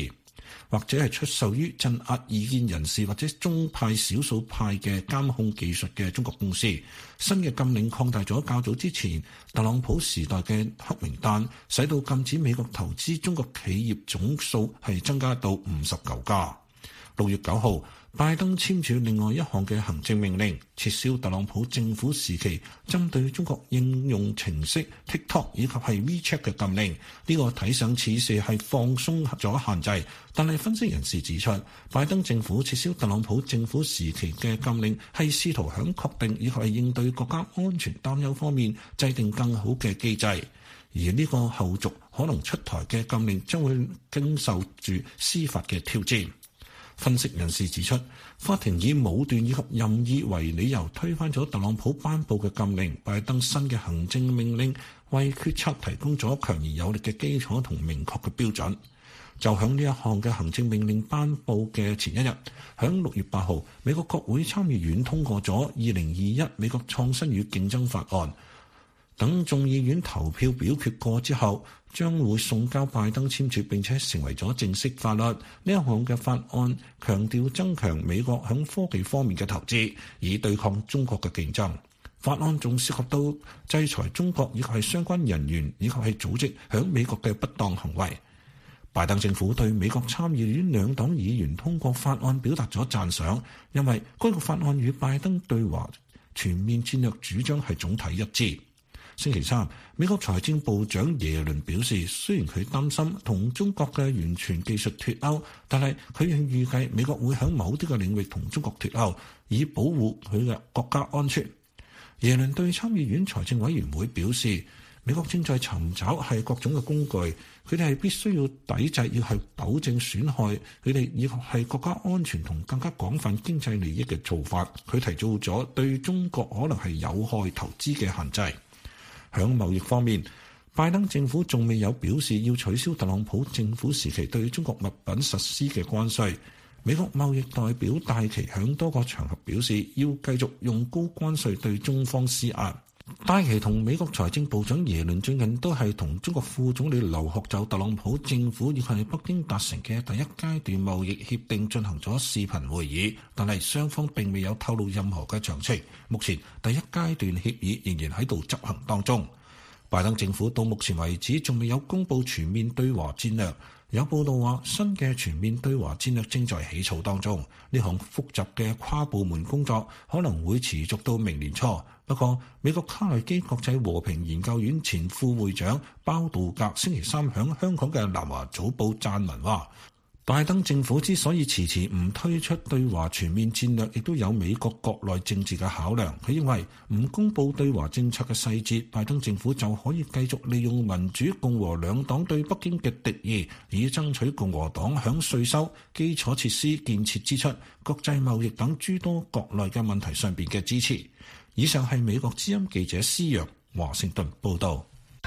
或者係出售於鎮壓異見人士或者宗派少數派嘅監控技術嘅中國公司。新嘅禁令擴大咗較早之前特朗普時代嘅黑名單，使到禁止美國投資中國企業總數係增加到五十九家。六月九號，拜登簽署另外一項嘅行政命令，撤銷特朗普政府時期針對中國應用程式 TikTok 以及係 WeChat 嘅禁令。呢個睇上似是係放鬆咗限制，但係分析人士指出，拜登政府撤銷特朗普政府時期嘅禁令係試圖響確定以及係應對國家安全擔憂方面制定更好嘅機制。而呢個後續可能出台嘅禁令將會經受住司法嘅挑戰。分析人士指出，法庭以武斷以及任意為理由推翻咗特朗普頒布嘅禁令，拜登新嘅行政命令為決策提供咗強而有力嘅基礎同明確嘅標準。就響呢一項嘅行政命令頒布嘅前一日，響六月八號，美國國會參議院通過咗二零二一美國創新與競爭法案。等眾議院投票表決過之後，將會送交拜登簽署，並且成為咗正式法律。呢一項嘅法案強調增強美國響科技方面嘅投資，以對抗中國嘅競爭。法案仲涉及到制裁中國以及係相關人員以及係組織響美國嘅不當行為。拜登政府對美國參議院兩黨議員通過法案表達咗讚賞，因為該個法案與拜登對華全面戰略主張係總體一致。星期三，美國財政部長耶倫表示，雖然佢擔心同中國嘅完全技術脫鈎，但係佢仍預計美國會喺某啲嘅領域同中國脫鈎，以保護佢嘅國家安全。耶倫對參議院財政委員會表示，美國正在尋找係各種嘅工具，佢哋係必須要抵制，要係保證損害佢哋以及係國家安全同更加廣泛經濟利益嘅做法。佢提到咗對中國可能係有害投資嘅限制。響貿易方面，拜登政府仲未有表示要取消特朗普政府時期對中國物品實施嘅關稅。美國貿易代表戴琪響多個場合表示，要繼續用高關稅對中方施壓。戴琪同美國財政部長耶倫最近都係同中國副總理劉鶴就特朗普政府以及北京達成嘅第一階段貿易協定進行咗視頻會議，但係雙方並未有透露任何嘅詳情。目前第一階段協議仍然喺度執行當中。拜登政府到目前為止仲未有公布全面對華戰略。有報道話，新嘅全面對華戰略正在起草當中。呢項複雜嘅跨部門工作可能會持續到明年初。不過，美國卡內基國際和平研究院前副會長包道格星期三響香港嘅南華早報撰文話，拜登政府之所以遲遲唔推出對華全面戰略，亦都有美國國內政治嘅考量。佢認為唔公佈對華政策嘅細節，拜登政府就可以繼續利用民主共和兩黨對北京嘅敵意，以爭取共和黨響稅收、基礎設施建設支出、國際貿易等諸多國內嘅問題上邊嘅支持。以上係美國之音記者施陽華盛頓報道。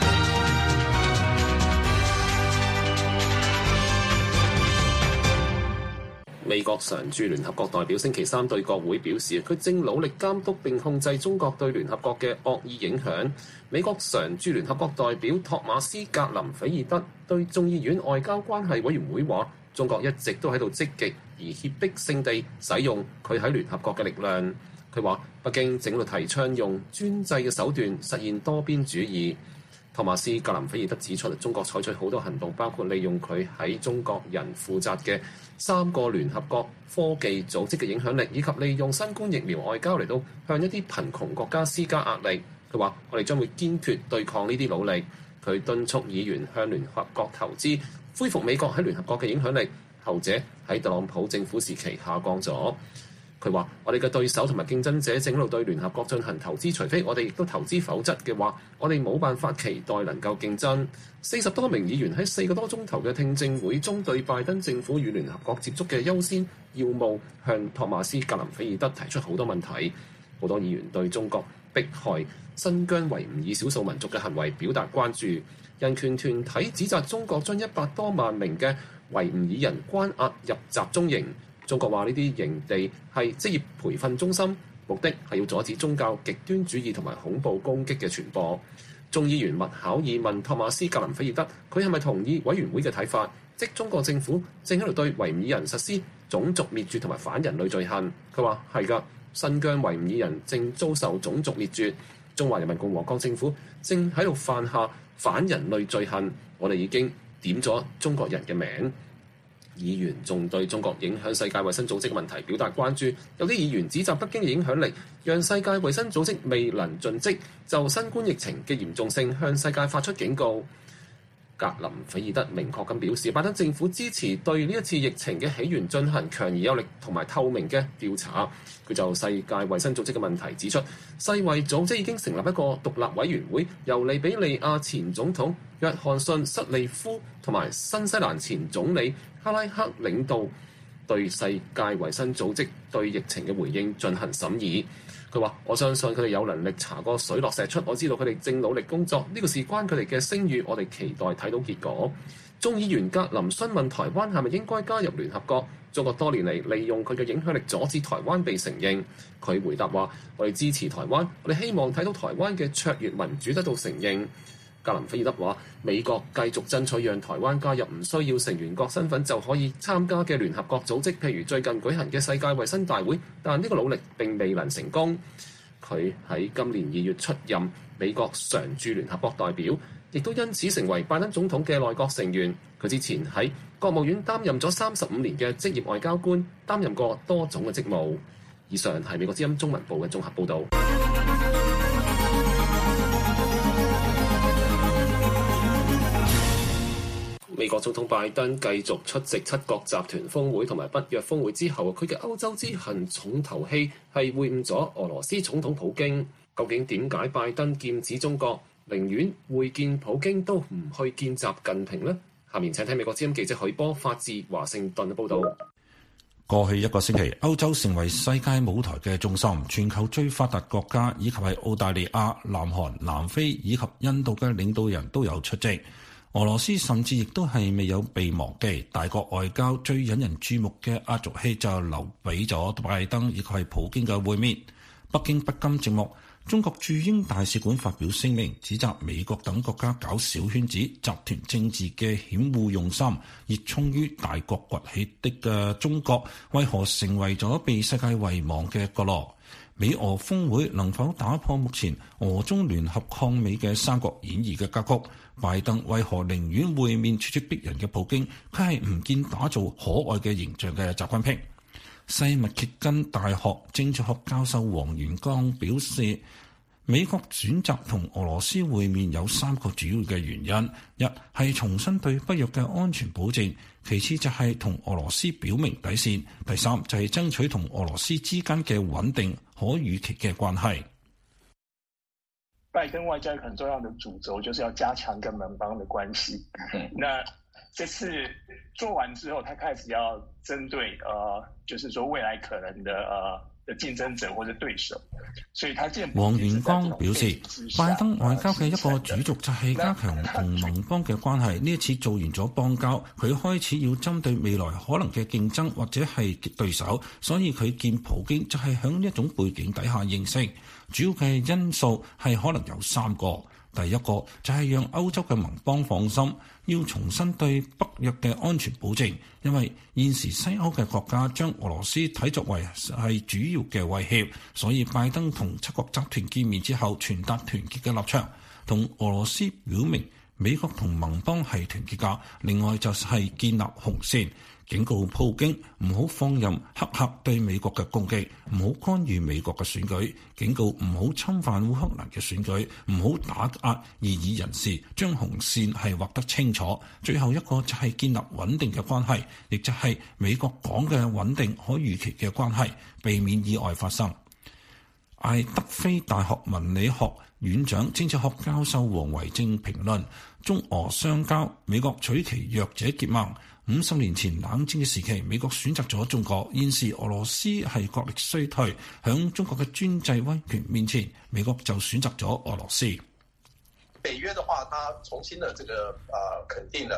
美國常駐聯合國代表星期三對國會表示，佢正努力監督並控制中國對聯合國嘅惡意影響。美國常駐聯合國代表托馬斯格林菲爾德對眾議院外交關係委員會話，中國一直都喺度積極而脅迫性地使用佢喺聯合國嘅力量。佢話北京正喺度提倡用專制嘅手段實現多邊主義。托馬斯格林菲爾德指出，中國採取好多行動，包括利用佢喺中國人負責嘅三個聯合國科技組織嘅影響力，以及利用新冠疫苗外交嚟到向一啲貧窮國家施加壓力。佢話：我哋將會堅決對抗呢啲努力。佢敦促議員向聯合國投資，恢復美國喺聯合國嘅影響力。後者喺特朗普政府時期下降咗。佢話：我哋嘅對手同埋競爭者正喺度對聯合國進行投資，除非我哋亦都投資，否則嘅話，我哋冇辦法期待能夠競爭。四十多名議員喺四個多鐘頭嘅聽證會中，對拜登政府與聯合國接觸嘅優先要務，向托馬斯格林菲爾德提出好多問題。好多議員對中國迫害新疆維吾爾少數民族嘅行為表達關注。人權團體指責中國將一百多萬名嘅維吾爾人關押入集中營。中國話呢啲營地係職業培訓中心，目的係要阻止宗教極端主義同埋恐怖攻擊嘅傳播。眾議員麥考爾問托馬斯格林菲爾德，佢係咪同意委員會嘅睇法？ 即中國政府正喺度對維吾爾人實施種族滅絕同埋反人類罪行。佢話係㗎，新疆維吾爾人正遭受種族滅絕，中華人民共和國政府正喺度犯下反人類罪行。我哋已經點咗中國人嘅名。議員仲對中國影響世界衛生組織嘅問題表達關注，有啲議員指責北京嘅影響力讓世界衛生組織未能盡職就新冠疫情嘅嚴重性向世界發出警告。格林菲爾德明確咁表示，拜登政府支持對呢一次疫情嘅起源進行強而有力同埋透明嘅調查。佢就世界衛生組織嘅問題指出，世衛組織已經成立一個獨立委員會，由利比里亞前總統約翰遜·瑟利夫同埋新西蘭前總理哈拉克領導，對世界衛生組織對疫情嘅回應進行審議。佢話：我相信佢哋有能力查個水落石出，我知道佢哋正努力工作，呢個事關佢哋嘅聲譽，我哋期待睇到結果。眾議員格林詢問台灣係咪應該加入聯合國？中國多年嚟利用佢嘅影響力阻止台灣被承認。佢回答話：我哋支持台灣，我哋希望睇到台灣嘅卓越民主得到承認。格林菲爾德話：美國繼續爭取讓台灣加入唔需要成員國身份就可以參加嘅聯合國組織，譬如最近舉行嘅世界衛生大會，但呢個努力並未能成功。佢喺今年二月出任美國常駐聯合國代表，亦都因此成為拜登總統嘅內閣成員。佢之前喺國務院擔任咗三十五年嘅職業外交官，擔任過多種嘅職務。以上係美國之音中文部嘅綜合報導。美國總統拜登繼續出席七國集團峰會同埋北約峰會之後，佢嘅歐洲之行重頭戲係會晤咗俄羅斯總統普京。究竟點解拜登劍指中國，寧願會見普京都唔去見習近平呢？下面請聽美國之音記者許波發自華盛頓嘅報導。 過去一個星期，歐洲成為世界舞台嘅重心，全球最發達國家以及係澳大利亞、南韓、南非以及印度嘅領導人都有出席。俄羅斯甚至亦都係未有被忘記，大國外交最引人注目嘅壓軸戲就留俾咗拜登以及係普京嘅會面。北京不甘寂寞，中國駐英大使館發表聲明，指責美國等國家搞小圈子集團政治嘅險惡用心，熱衷於大國崛起的嘅中國，為何成為咗被世界遺忘嘅角落？美俄峰會能否打破目前俄中聯合抗美嘅三國演義嘅格局？拜登為何寧願會面咄咄逼人嘅普京，佢係唔見打造可愛嘅形象嘅習近平？西密歇根大學政治學教授黃元剛表示，美國選擇同俄羅斯會面有三個主要嘅原因：一係重新對北約嘅安全保證，其次就係同俄羅斯表明底線，第三就係爭取同俄羅斯之間嘅穩定可預期嘅關係。 拜登外交很重要的主軸就是要加強跟盟邦的關係。嗯、那這次做完之後，他開始要針對呃，就是說未來可能的呃的競爭者或者對手，所以他見黃元剛表示，拜登外交嘅一個主軸就係加強同盟邦嘅關係。呢一次做完咗邦交，佢開始要針對未來可能嘅競爭或者係對手，所以佢見普京就係響呢一種背景底下認識。主要嘅因素係可能有三個，第一個就係讓歐洲嘅盟邦放心，要重新對北約嘅安全保證，因為現時西歐嘅國家將俄羅斯睇作為係主要嘅威脅，所以拜登同七國集團見面之後傳達團結嘅立場，同俄羅斯表明美國同盟邦係團結㗎。另外就係建立紅線，警告普京唔好放任黑客對美國嘅攻擊，唔好干預美國嘅選舉，警告唔好侵犯烏克蘭嘅選舉，唔好打壓異議人士，將紅線係畫得清楚。最後一個就係建立穩定嘅關係，亦就係美國講嘅穩定可預期嘅關係，避免意外發生。艾德菲大學文理學院長、政治學教授王維正評論：中俄相交，美國取其弱者結盟。五十年前冷戰嘅時期，美國選擇咗中國，現時俄羅斯係國力衰退，響中國嘅專制威權面前，美國就選擇咗俄羅斯。 北約的話，它重新的這個呃肯定了，比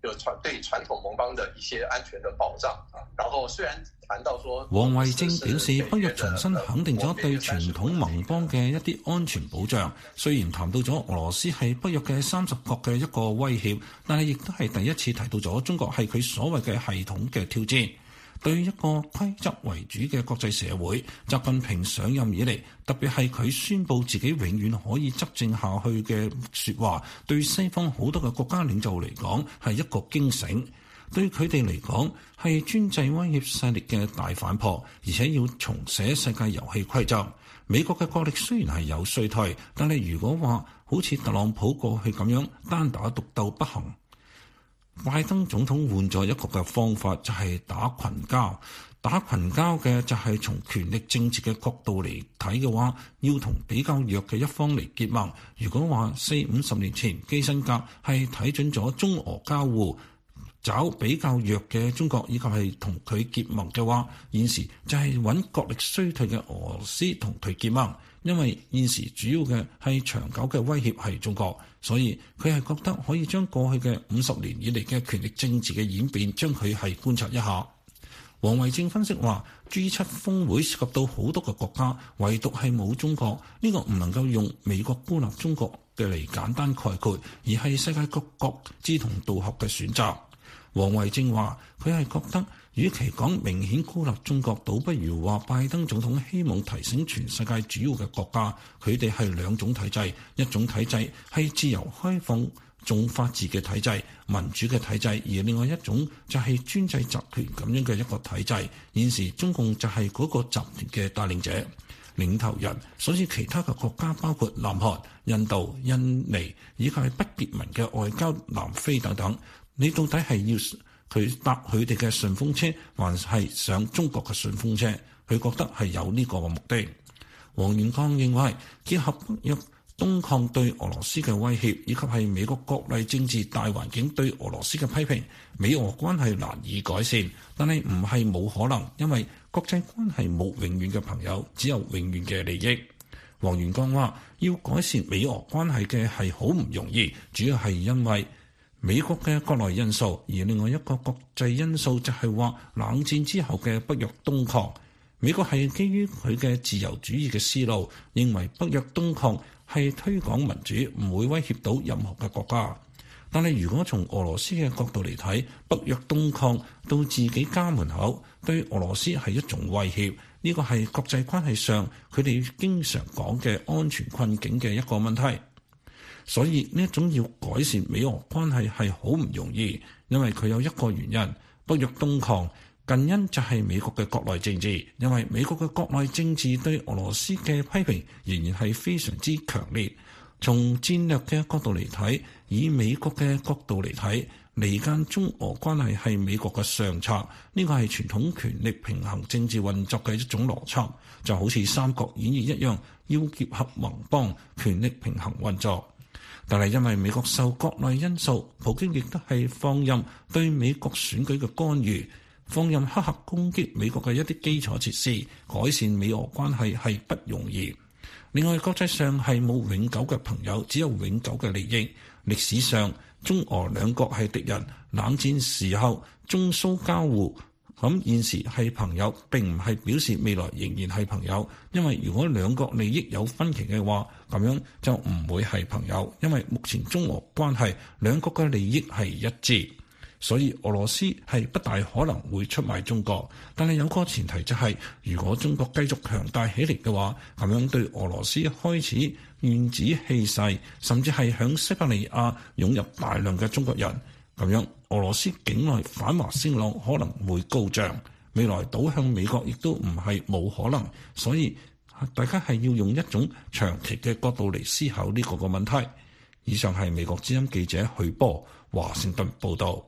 就傳對傳統盟邦的一些安全的保障啊。然後雖然談到說， 王惠正表示，北約重新肯定咗對傳統盟邦嘅一啲安全保障。雖然談到咗俄羅斯係北約嘅三十國嘅一個威脅，但係亦都係第一次提到咗中國係佢所謂嘅系統嘅挑戰。對一個規則為主嘅國際社會，習近平上任以嚟，特別係佢宣布自己永遠可以執政下去嘅說話，對西方好多嘅國家領袖嚟講係一個驚醒，對佢哋嚟講係專制威脅勢力嘅大反撲，而且要重寫世界遊戲規則。美國嘅國力雖然係有衰退，但係如果話好似特朗普過去咁樣單打獨鬥不行。拜登總統換咗一個嘅方法，就係打群交。打群交嘅就係從權力政治嘅角度嚟睇嘅話，要同比較弱嘅一方嚟結盟。如果話四五十年前基辛格係睇準咗中俄交互，找比較弱嘅中國以及係同佢結盟嘅話，現時就係揾國力衰退嘅俄羅斯同佢結盟。因為現時主要嘅係長久嘅威脅係中國，所以佢係覺得可以將過去嘅五十年以嚟嘅權力政治嘅演變，將佢係觀察一下。王惠正分析話 G 七峰會涉及到好多個國家，唯獨係冇中國，呢個唔能夠用美國孤立中國嘅嚟簡單概括，而係世界各國志同道合嘅選擇。王惠正話佢係覺得，與其講明顯孤立中國，倒不如話拜登總統希望提醒全世界主要嘅國家，佢哋係兩種體制，一種體制係自由開放重法治嘅體制、民主嘅體制，而另外一種就係專制集權咁樣嘅一個體制。現時中共就係嗰個集團嘅帶領者、領頭人，所以其他嘅國家包括南韓、印度、印尼以及係不結盟嘅外交南非等等，你到底係要佢搭佢哋嘅順風車，還係上中國嘅順風車？佢覺得係有呢個嘅目的。黃元光認為，結合北約東擴對俄羅斯嘅威脅，以及係美國國內政治大環境對俄羅斯嘅批評，美俄關係難以改善。但係唔係冇可能，因為國際關係冇永遠嘅朋友，只有永遠嘅利益。黃元光話：要改善美俄關係嘅係好唔容易，主要係因為美國嘅國內因素，而另外一個國際因素就係話冷戰之後嘅北約東擴。美國係基於佢嘅自由主義嘅思路，認為北約東擴係推廣民主，唔會威脅到任何嘅國家。但係如果從俄羅斯嘅角度嚟睇，北約東擴到自己家門口，對俄羅斯係一種威脅。呢個係國際關係上佢哋經常講嘅安全困境嘅一個問題。所以呢一種要改善美俄關係係好唔容易，因為佢有一個原因，北約東擴近因就係美國嘅國內政治，因為美國嘅國內政治對俄羅斯嘅批評仍然係非常之強烈。從戰略嘅角度嚟睇，以美國嘅角度嚟睇，離間中俄關係係美國嘅上策，呢個係傳統權力平衡政治運作嘅一種邏輯，就好似《三國演義》一樣，要結合盟邦，權力平衡運作。但係因為美國受國內因素，普京亦都係放任對美國選舉嘅干預，放任黑客攻擊美國嘅一啲基礎設施，改善美俄關係係不容易。另外，國際上係冇永久嘅朋友，只有永久嘅利益。歷史上，中俄兩國係敵人，冷戰時候中蘇交互。咁現時係朋友，並唔係表示未來仍然係朋友，因為如果兩國利益有分歧嘅話，咁樣就唔會係朋友，因為目前中俄關係兩國嘅利益係一致，所以俄羅斯係不大可能會出賣中國。但係有個前提就係，如果中國繼續強大起嚟嘅話，咁樣對俄羅斯開始怨子氣勢，甚至係響西伯利亞湧入大量嘅中國人。咁樣，俄羅斯境內反華聲浪可能會高漲，未來倒向美國亦都唔係冇可能，所以大家係要用一種長期嘅角度嚟思考呢個個問題。以上係美國之音記者許波華盛頓報導。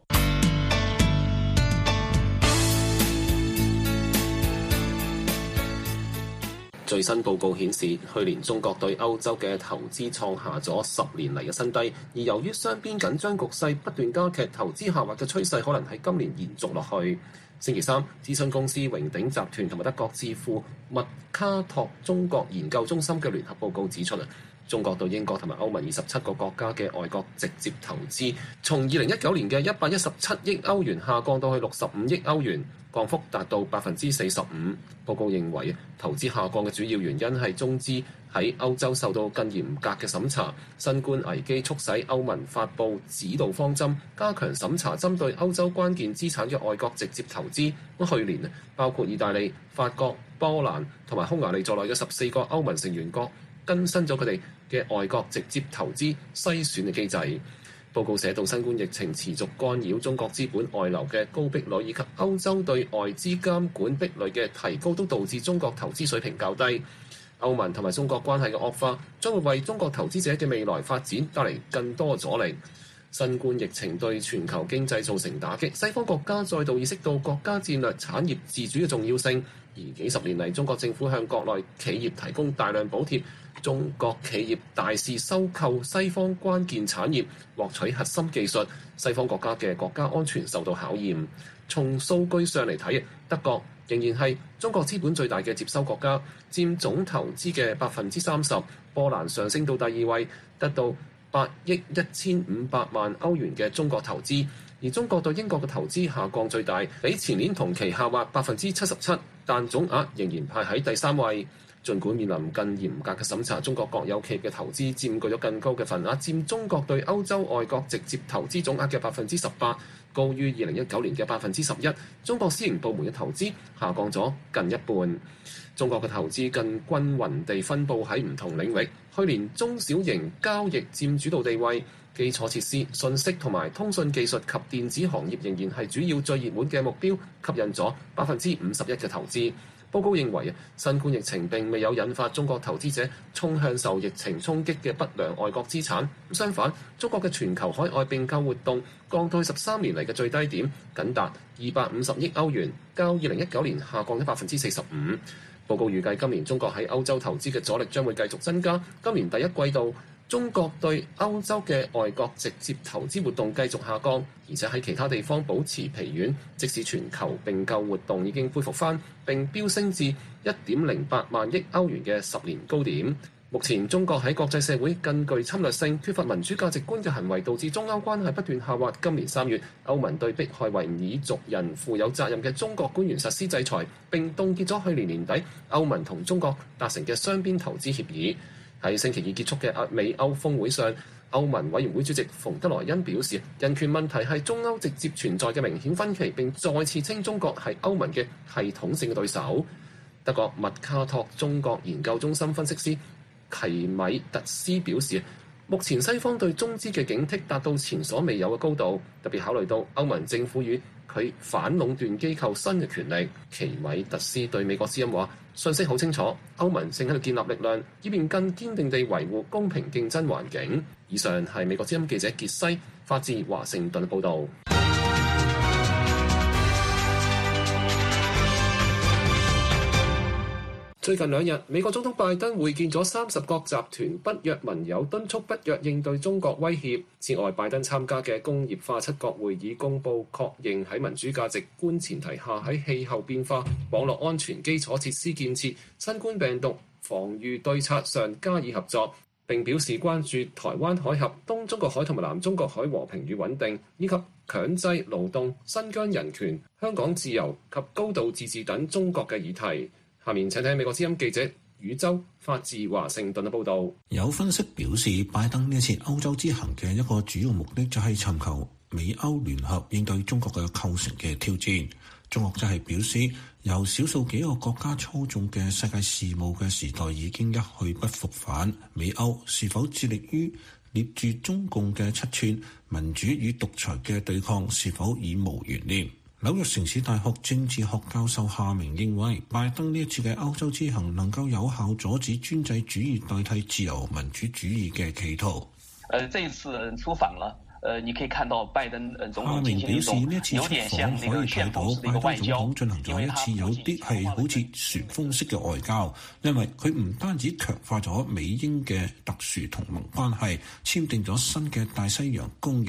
最新報告顯示，去年中國對歐洲嘅投資創下咗十年嚟嘅新低，而由於雙邊緊張局勢不斷加劇，投資下滑嘅趨勢可能喺今年延續落去。星期三，諮詢公司榮鼎集團同埋德國智庫麥卡托中國研究中心嘅聯合報告指出啊， 中國對英國同埋歐盟二十七個國家嘅外國直接投資，從二零一九年嘅一百一十七億歐元下降到去六十五億歐元，降幅達到百分之四十五。報告認為，投資下降嘅主要原因係中資喺歐洲受到更嚴格嘅審查，新冠危機促使歐盟發布指導方針，加強審查針對歐洲關鍵資產嘅外國直接投資。咁去年包括意大利、法國、波蘭同埋匈牙利在內嘅十四個歐盟成員國更新咗佢哋嘅外國直接投資篩選嘅機制。報告寫到，新冠疫情持續干擾中國資本外流嘅高壁壘，以及歐洲對外資監管壁壘嘅提高，都導致中國投資水平較低。歐盟同埋中國關係嘅惡化，將會為中國投資者嘅未來發展帶嚟更多阻力。新冠疫情對全球經濟造成打擊，西方國家再度意識到國家戰略產業自主嘅重要性。而幾十年嚟，中國政府向國內企業提供大量補貼，中國企業大肆收購西方關鍵產業，獲取核心技術，西方國家嘅國家安全受到考驗。從數據上嚟睇，德國仍然係中國資本最大嘅接收國家，佔總投資嘅百分之三十。波蘭上升到第二位，得到八億一千五百萬歐元嘅中國投資。而中國對英國嘅投資下降最大，比前年同期下滑百分之七十七，但總額仍然排喺第三位。儘管面臨更嚴格嘅審查，中國國有企業嘅投資佔據咗更高嘅份額，佔中國對歐洲外國直接投資總額嘅百分之十八，高於二零一九年嘅百分之十一。中國私營部門嘅投資下降咗近一半。中國嘅投資更均勻地分佈喺唔同領域。去年中小型交易佔主導地位，基礎設施、信息同埋通訊技術及電子行業仍然係主要最熱門嘅目標，吸引咗百分之五十一嘅投資。報告認為，新冠疫情並未有引發中國投資者衝向受疫情衝擊嘅不良外國資產。相反，中國嘅全球海外並購活動降到十三年嚟嘅最低點，僅達二百五十億歐元，較二零一九年下降咗百分之四十五。報告預計今年中國喺歐洲投資嘅阻力將會繼續增加。今年第一季度，中國對歐洲嘅外國直接投資活動繼續下降，而且喺其他地方保持疲軟。即使全球並購活動已經恢復翻，並飆升至一點零八萬億歐元嘅十年高點。目前中國喺國際社會更具侵略性、缺乏民主價值觀嘅行為，導致中歐關係不斷下滑。今年三月，歐盟對迫害維吾爾族人負有責任嘅中國官員實施制裁，並凍結咗去年年底歐盟同中國達成嘅雙邊投資協議。喺星期二結束嘅美歐峰會上，歐盟委員會主席馮德萊恩表示，人權問題係中歐直接存在嘅明顯分歧，並再次稱中國係歐盟嘅系統性嘅對手。德國麥卡托中國研究中心分析師奇米特斯表示，目前西方對中資嘅警惕達到前所未有嘅高度，特別考慮到歐盟政府與佢反壟斷機構新嘅權力。奇米特斯對美國之音話，信息好清楚，歐盟正喺度建立力量，以便更堅定地維護公平競爭環境。以上係美國之音記者傑西發自華盛頓報導。最近兩日，美國總統拜登會見咗三十國集團北約盟友，敦促北約應對中國威脅。此外，拜登參加嘅工業化七國會議公佈確認喺民主價值觀前提下，喺氣候變化、網絡安全、基礎設施建設、新冠病毒防禦對策上加以合作，並表示關注台灣海峽、東中國海同埋南中國海和平與穩定，以及強制勞動、新疆人權、香港自由及高度自治等中國嘅議題。下面請睇美國之音記者宇宙發自華盛頓嘅報導。 有分析表示，拜登呢次歐洲之行嘅一個主要目的就係尋求美歐聯合應對中國嘅構成嘅挑戰。中國就係表示，由少數幾個國家操縱嘅世界事務嘅時代已經一去不復返。美歐是否致力於捏住中共嘅七寸，民主與獨裁嘅對抗是否已無懸念？紐約城市大學政治學教授夏明認為，拜登呢一次嘅歐洲之行能夠有效阻止專制主義代替自由民主主義嘅企圖。 呃，這次出訪了，呃，你可以看到拜登總統夏明表示，呢一次出訪可以睇到拜登總統進行咗一次有啲係好似旋風式嘅外交，因為佢唔單止強化咗美英嘅特殊同盟關係，簽訂咗新嘅大西洋公約。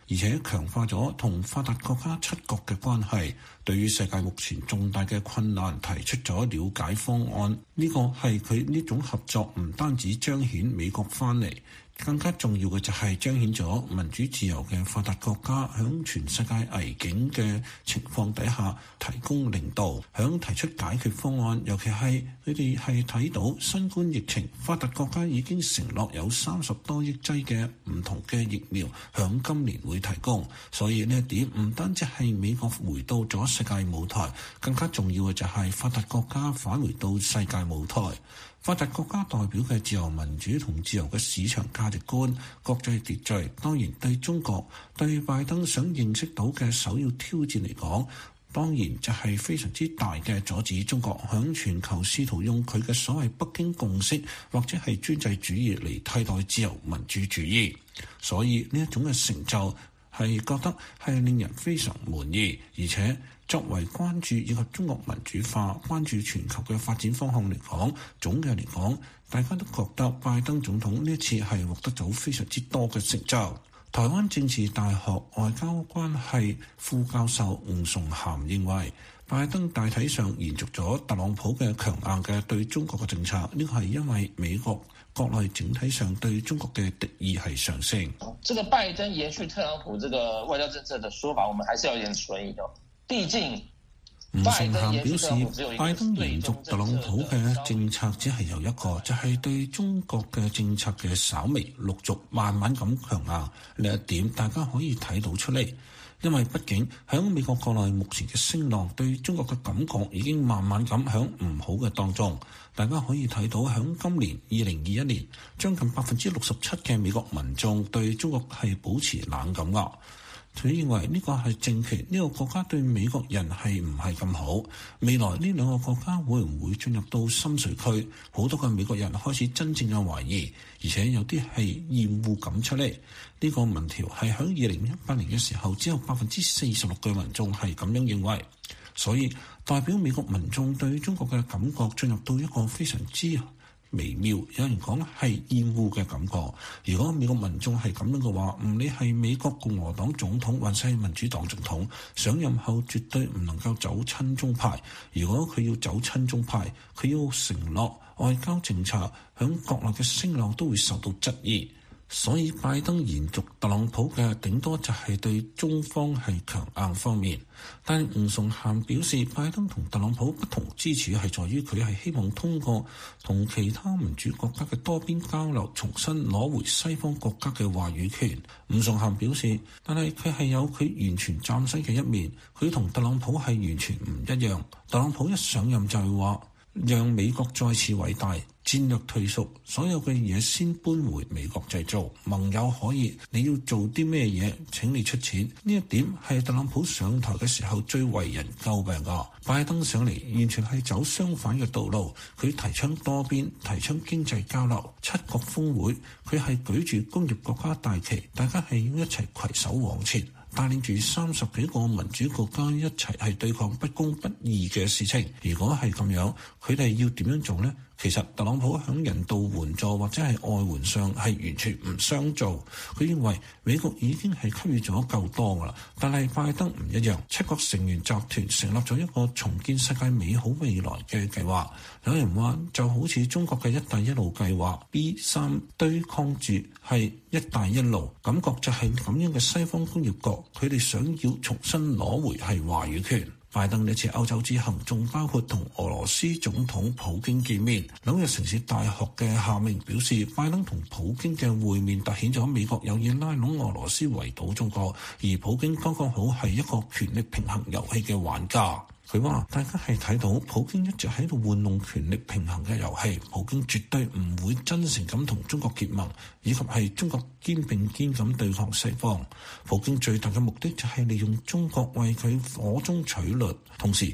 而且強化咗同發達國家七國嘅關係，對於世界目前重大嘅困難提出咗了解方案。呢個係佢呢種合作唔單止彰顯美國翻嚟，更加重要嘅就係彰顯咗民主自由嘅發達國家響全世界危境嘅情況底下提供領導，響提出解決方案。尤其係佢哋係睇到新冠疫情，發達國家已經承諾有三十多億劑嘅唔同嘅疫苗響今年會提供，所以呢一點唔單止係美國回到咗世界舞台，更加重要嘅就係發達國家返回到世界舞台。發達國家代表嘅自由民主同自由嘅市場價值觀、國際秩序，當然對中國、對拜登想認識到嘅首要挑戰嚟講，當然就係非常之大嘅阻止中國響全球試圖用佢嘅所謂北京共識或者係專制主義嚟替代自由民主主義。所以呢一種嘅成就係覺得係令人非常滿意，而且作為關注以及中國民主化、關注全球嘅發展方向嚟講，總嘅嚟講，大家都覺得拜登總統呢一次係獲得咗非常之多嘅成就。台灣政治大學外交關係副教授吳崇涵認為，拜登大體上延續咗特朗普嘅強硬嘅對中國嘅政策，呢個係因為美國國內整體上對中國嘅敵意係上升。 這個拜登延續特朗普這個外交政策的說法，我們還是要有點存疑哦。畢竟， 吳崇涵表示，拜登延續特朗普嘅政策只係有一個，就係對中國嘅政策嘅稍微陸續慢慢咁強硬。呢一點大家可以睇到出嚟，因為畢竟喺美國國內目前嘅聲浪對中國嘅感覺已經慢慢咁響唔好嘅當中。大家可以睇到響今年二零二一年，將近百分之六十七嘅美國民眾對中國係保持冷感㗎。佢認為呢個係政權，呢個國家對美國人係唔係咁好。未來呢兩個國家會唔會進入到深水區？好多嘅美國人開始真正嘅懷疑，而且有啲係厭惡感出嚟。呢個民調係喺二零一八年嘅時候，只有百分之四十六嘅民眾係咁樣認為，所以代表美國民眾對中國嘅感覺進入到一個非常之微妙，有人講係厭惡嘅感覺。如果美國民眾係咁樣嘅話，唔理係美國共和黨總統還是民主黨總統上任後，絕對唔能夠走親中派。如果佢要走親中派，佢要承諾外交政策響國內嘅聲浪都會受到質疑。所以拜登延續特朗普嘅頂多就係對中方係強硬方面，但吳崇涵表示，拜登同特朗普不同之處係在於佢係希望通過同其他民主國家嘅多邊交流，重新攞回西方國家嘅話語權。吳崇涵表示，但係佢係有佢完全嶄新嘅一面，佢同特朗普係完全唔一樣。特朗普一上任就係話讓美國再次偉大，戰略退縮，所有嘅嘢先搬回美國製造，盟友可以，你要做啲咩嘢請你出錢。呢一點係特朗普上台嘅時候最為人詬病㗎。拜登上嚟完全係走相反嘅道路，佢提倡多邊，提倡經濟交流，七國峰會佢係舉住工業國家大旗，大家係要一齊攜手往前，帶領住三十幾個民主國家一齊係對抗不公不義嘅事情。如果係咁樣，佢哋要點樣做呢？其實特朗普喺人道援助或者係外援上係完全唔相做。佢認為美國已經係給予咗夠多㗎啦，但係拜登唔一樣。七國成員集團成立咗一個重建世界美好未來嘅計劃。有人話就好似中國嘅一帶一路計劃 B 三對抗住係一帶一路，感覺就係咁樣嘅西方工業國，佢哋想要重新攞回係話語權。拜登呢次歐洲之行仲包括同俄羅斯總統普京見面。紐約城市大學嘅夏明表示，拜登同普京嘅會面凸顯咗美國有意拉攏俄羅斯圍堵中國，而普京剛剛好係一個權力平衡遊戲嘅玩家。佢話大家係睇到普京一直喺度玩弄權力平衡嘅遊戲，普京絕對唔會真誠咁同中國結盟，以及係中國肩並肩咁對抗西方。普京最大嘅目的就係利用中國為佢火中取栗，同時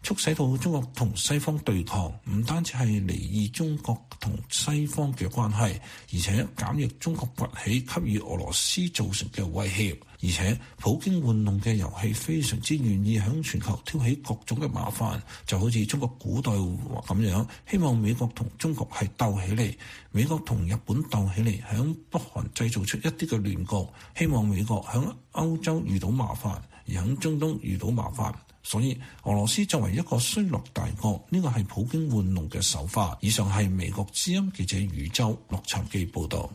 促使到中國同西方對抗，唔單止係離異中國同西方嘅關係，而且減弱中國崛起給予俄羅斯造成嘅威脅。而且普京玩弄嘅遊戲非常之願意向全球挑起各種嘅麻煩，就好似中國古代咁樣，希望美國同中國係鬥起嚟，美國同日本鬥起嚟，響北韓製造出一啲嘅亂局，希望美國響歐洲遇到麻煩，而響中東遇到麻煩。所以俄羅斯作為一個衰落大國，呢個係普京玩弄嘅手法。以上係美國之音記者宇宙洛杉磯報道。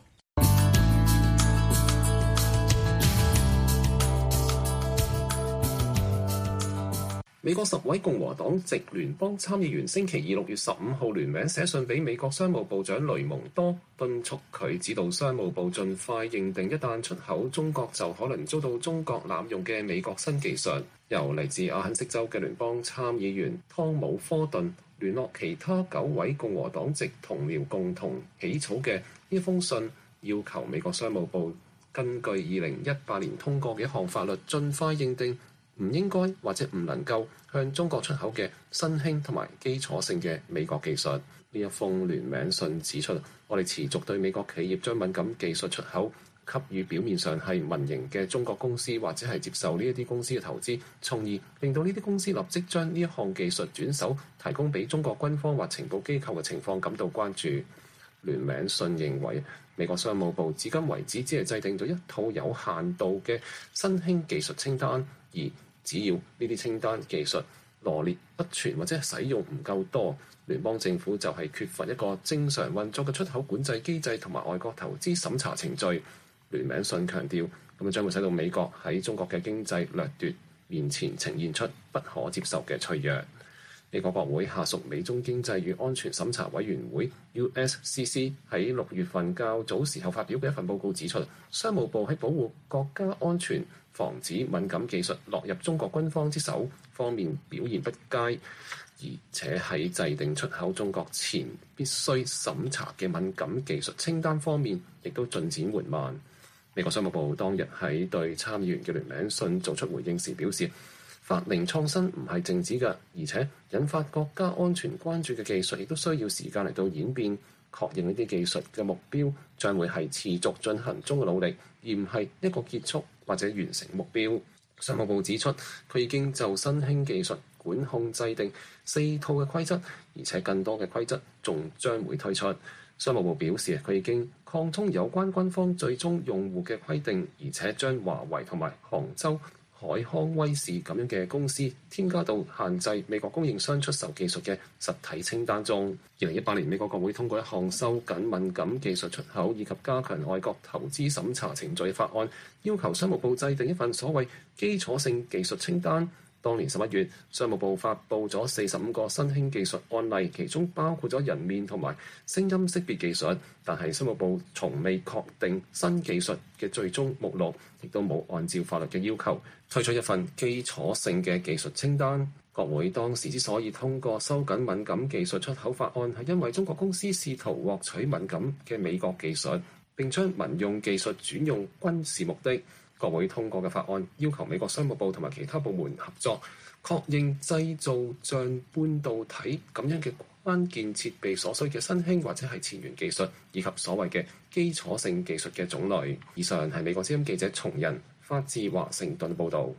美國十位共和黨籍聯邦參議員星期二六月十五號聯名寫信俾美國商務部長雷蒙多，敦促佢指導商務部盡快認定一旦出口中國就可能遭到中國濫用嘅美國新技術。由嚟自阿肯色州嘅聯邦參議員湯姆科頓聯絡其他九位共和黨籍同僚共同起草嘅呢封信，要求美國商務部根據二零一八年通過嘅一項法律，盡快認定唔應該或者唔能夠向中國出口嘅新興同埋基礎性嘅美國技術。呢一封聯名信指出，我哋持續對美國企業將敏感技術出口給予表面上係民營嘅中國公司，或者係接受呢一啲公司嘅投資，從而令到呢啲公司立即將呢一項技術轉手提供俾中國軍方或情報機構嘅情況感到關注。聯名信認為，美國商務部至今為止只係制定咗一套有限度嘅新興技術清單，而只要呢啲清單技術羅列不全或者使用唔夠多，聯邦政府就係缺乏一個正常運作嘅出口管制機制同埋外國投資審查程序。聯名信強調，咁樣將會使到美國喺中國嘅經濟掠奪面前呈現出不可接受嘅脆弱。美國國會下屬美中經濟與安全審查委員會 U S C C 喺六月份較早時候發表嘅一份報告指出，商務部喺保護國家安全、防止敏感技術落入中國軍方之手方面表現不佳，而且喺制定出口中國前必須審查嘅敏感技術清單方面，亦都進展緩慢。美國商務部當日喺對參議員嘅聯名信做出回應時表示，法令創新唔係靜止嘅，而且引發國家安全關注嘅技術亦都需要時間嚟到演變。確認呢啲技術嘅目標將會係持續進行中嘅努力，而唔係一個結束或者完成目標。商務部指出，佢已經就新興技術管控制定四套嘅規則，而且更多嘅規則仲將會推出。商務部表示，佢已經擴充有關軍方最終用戶嘅規定，而且將華為同埋杭州海康威視咁樣嘅公司添加到限制美國供應商出售技術嘅實體清單中。二零一八年，美國國會通過一項收緊敏感技術出口以及加強外國投資審查程序法案，要求商務部制定一份所謂基礎性技術清單。當年十一月，商務部發布咗四十五個新興技術案例，其中包括咗人面同埋聲音識別技術，但係商務部從未確定新技術嘅最終目錄，亦都冇按照法律嘅要求推出一份基礎性嘅技術清單。國會當時之所以通過收緊敏感技術出口法案，係因為中國公司試圖獲取敏感嘅美國技術，並將民用技術轉用軍事目的。國會通過嘅法案要求美國商務部同埋其他部門合作，確認製造像半導體咁樣嘅關鍵設備所需嘅新興或者係前沿技術，以及所謂嘅基礎性技術嘅種類。以上係美國之音記者松仁發自華盛頓報導。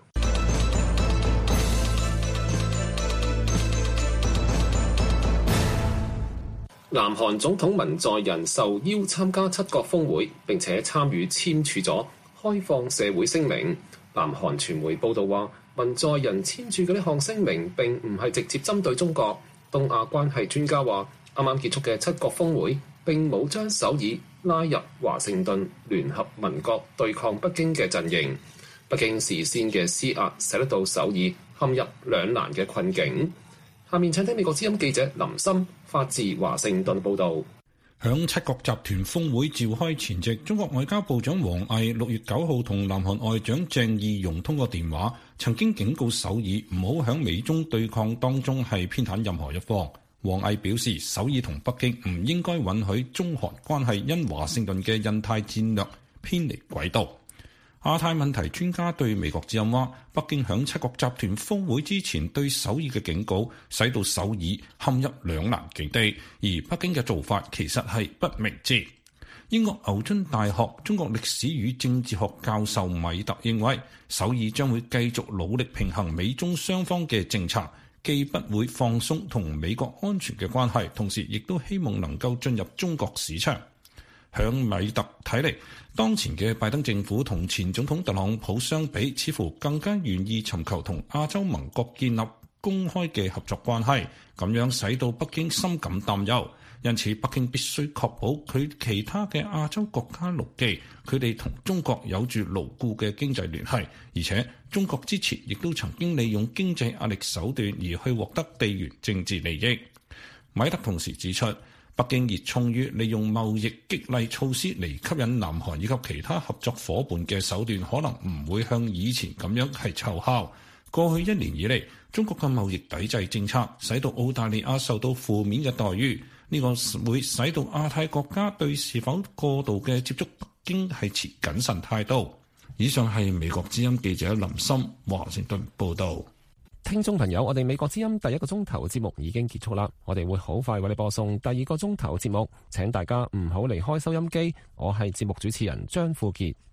南韓總統文在寅受邀參加七國峰會，並且參與簽署咗開放社會聲明。南韓傳媒報道話，文在寅簽署嘅呢項聲明並唔係直接針對中國。東亞關係專家話，啱啱結束嘅七國峰會並冇將首爾拉入華盛頓聯合民國對抗北京嘅陣營。北京事先嘅施壓使得到首爾陷入兩難嘅困境。下面請聽美國之音記者林森發自華盛頓報導。 響七國集團峰會召開前夕，中國外交部長王毅六月九號同南韓外長鄭義溶通過電話，曾經警告首爾唔好響美中對抗當中係偏袒任何一方。王毅表示，首爾同北京唔應該允許中韓關係因華盛頓嘅印太戰略偏離軌道。 亞太問題專家對美國之音話，北京響七國集團峰會之前對首爾嘅警告，使到首爾陷入兩難境地，而北京嘅做法其實係不明智。英國牛津大學中國歷史與政治學教授米特認為，首爾將會繼續努力平衡美中雙方嘅政策，既不會放鬆同美國安全嘅關係，同時亦都希望能夠進入中國市場。響米特睇嚟，當前嘅拜登政府同前總統特朗普相比，似乎更加願意尋求同亞洲盟國建立公開嘅合作關係，咁樣使到北京深感擔憂。因此，北京必須確保佢其他嘅亞洲國家牢記，佢哋同中國有住牢固嘅經濟聯繫，而且中國之前亦都曾經利用經濟壓力手段而去獲得地緣政治利益。米特同時指出，北京熱衷於利用貿易激勵措施嚟吸引南韓以及其他合作夥伴嘅手段，可能唔會像以前咁樣係奏效。過去一年以嚟，中國嘅貿易抵制政策使到澳大利亞受到負面嘅待遇，呢個會使到亞太國家對是否過度嘅接觸北京係持謹慎態度。以上係美國之音記者林森華盛頓報導。 聽眾朋友，我哋美國之音第一個鐘頭節目已經結束啦，我哋會好快為你播送第二個鐘頭節目，請大家唔好離開收音機。我係節目主持人張富傑。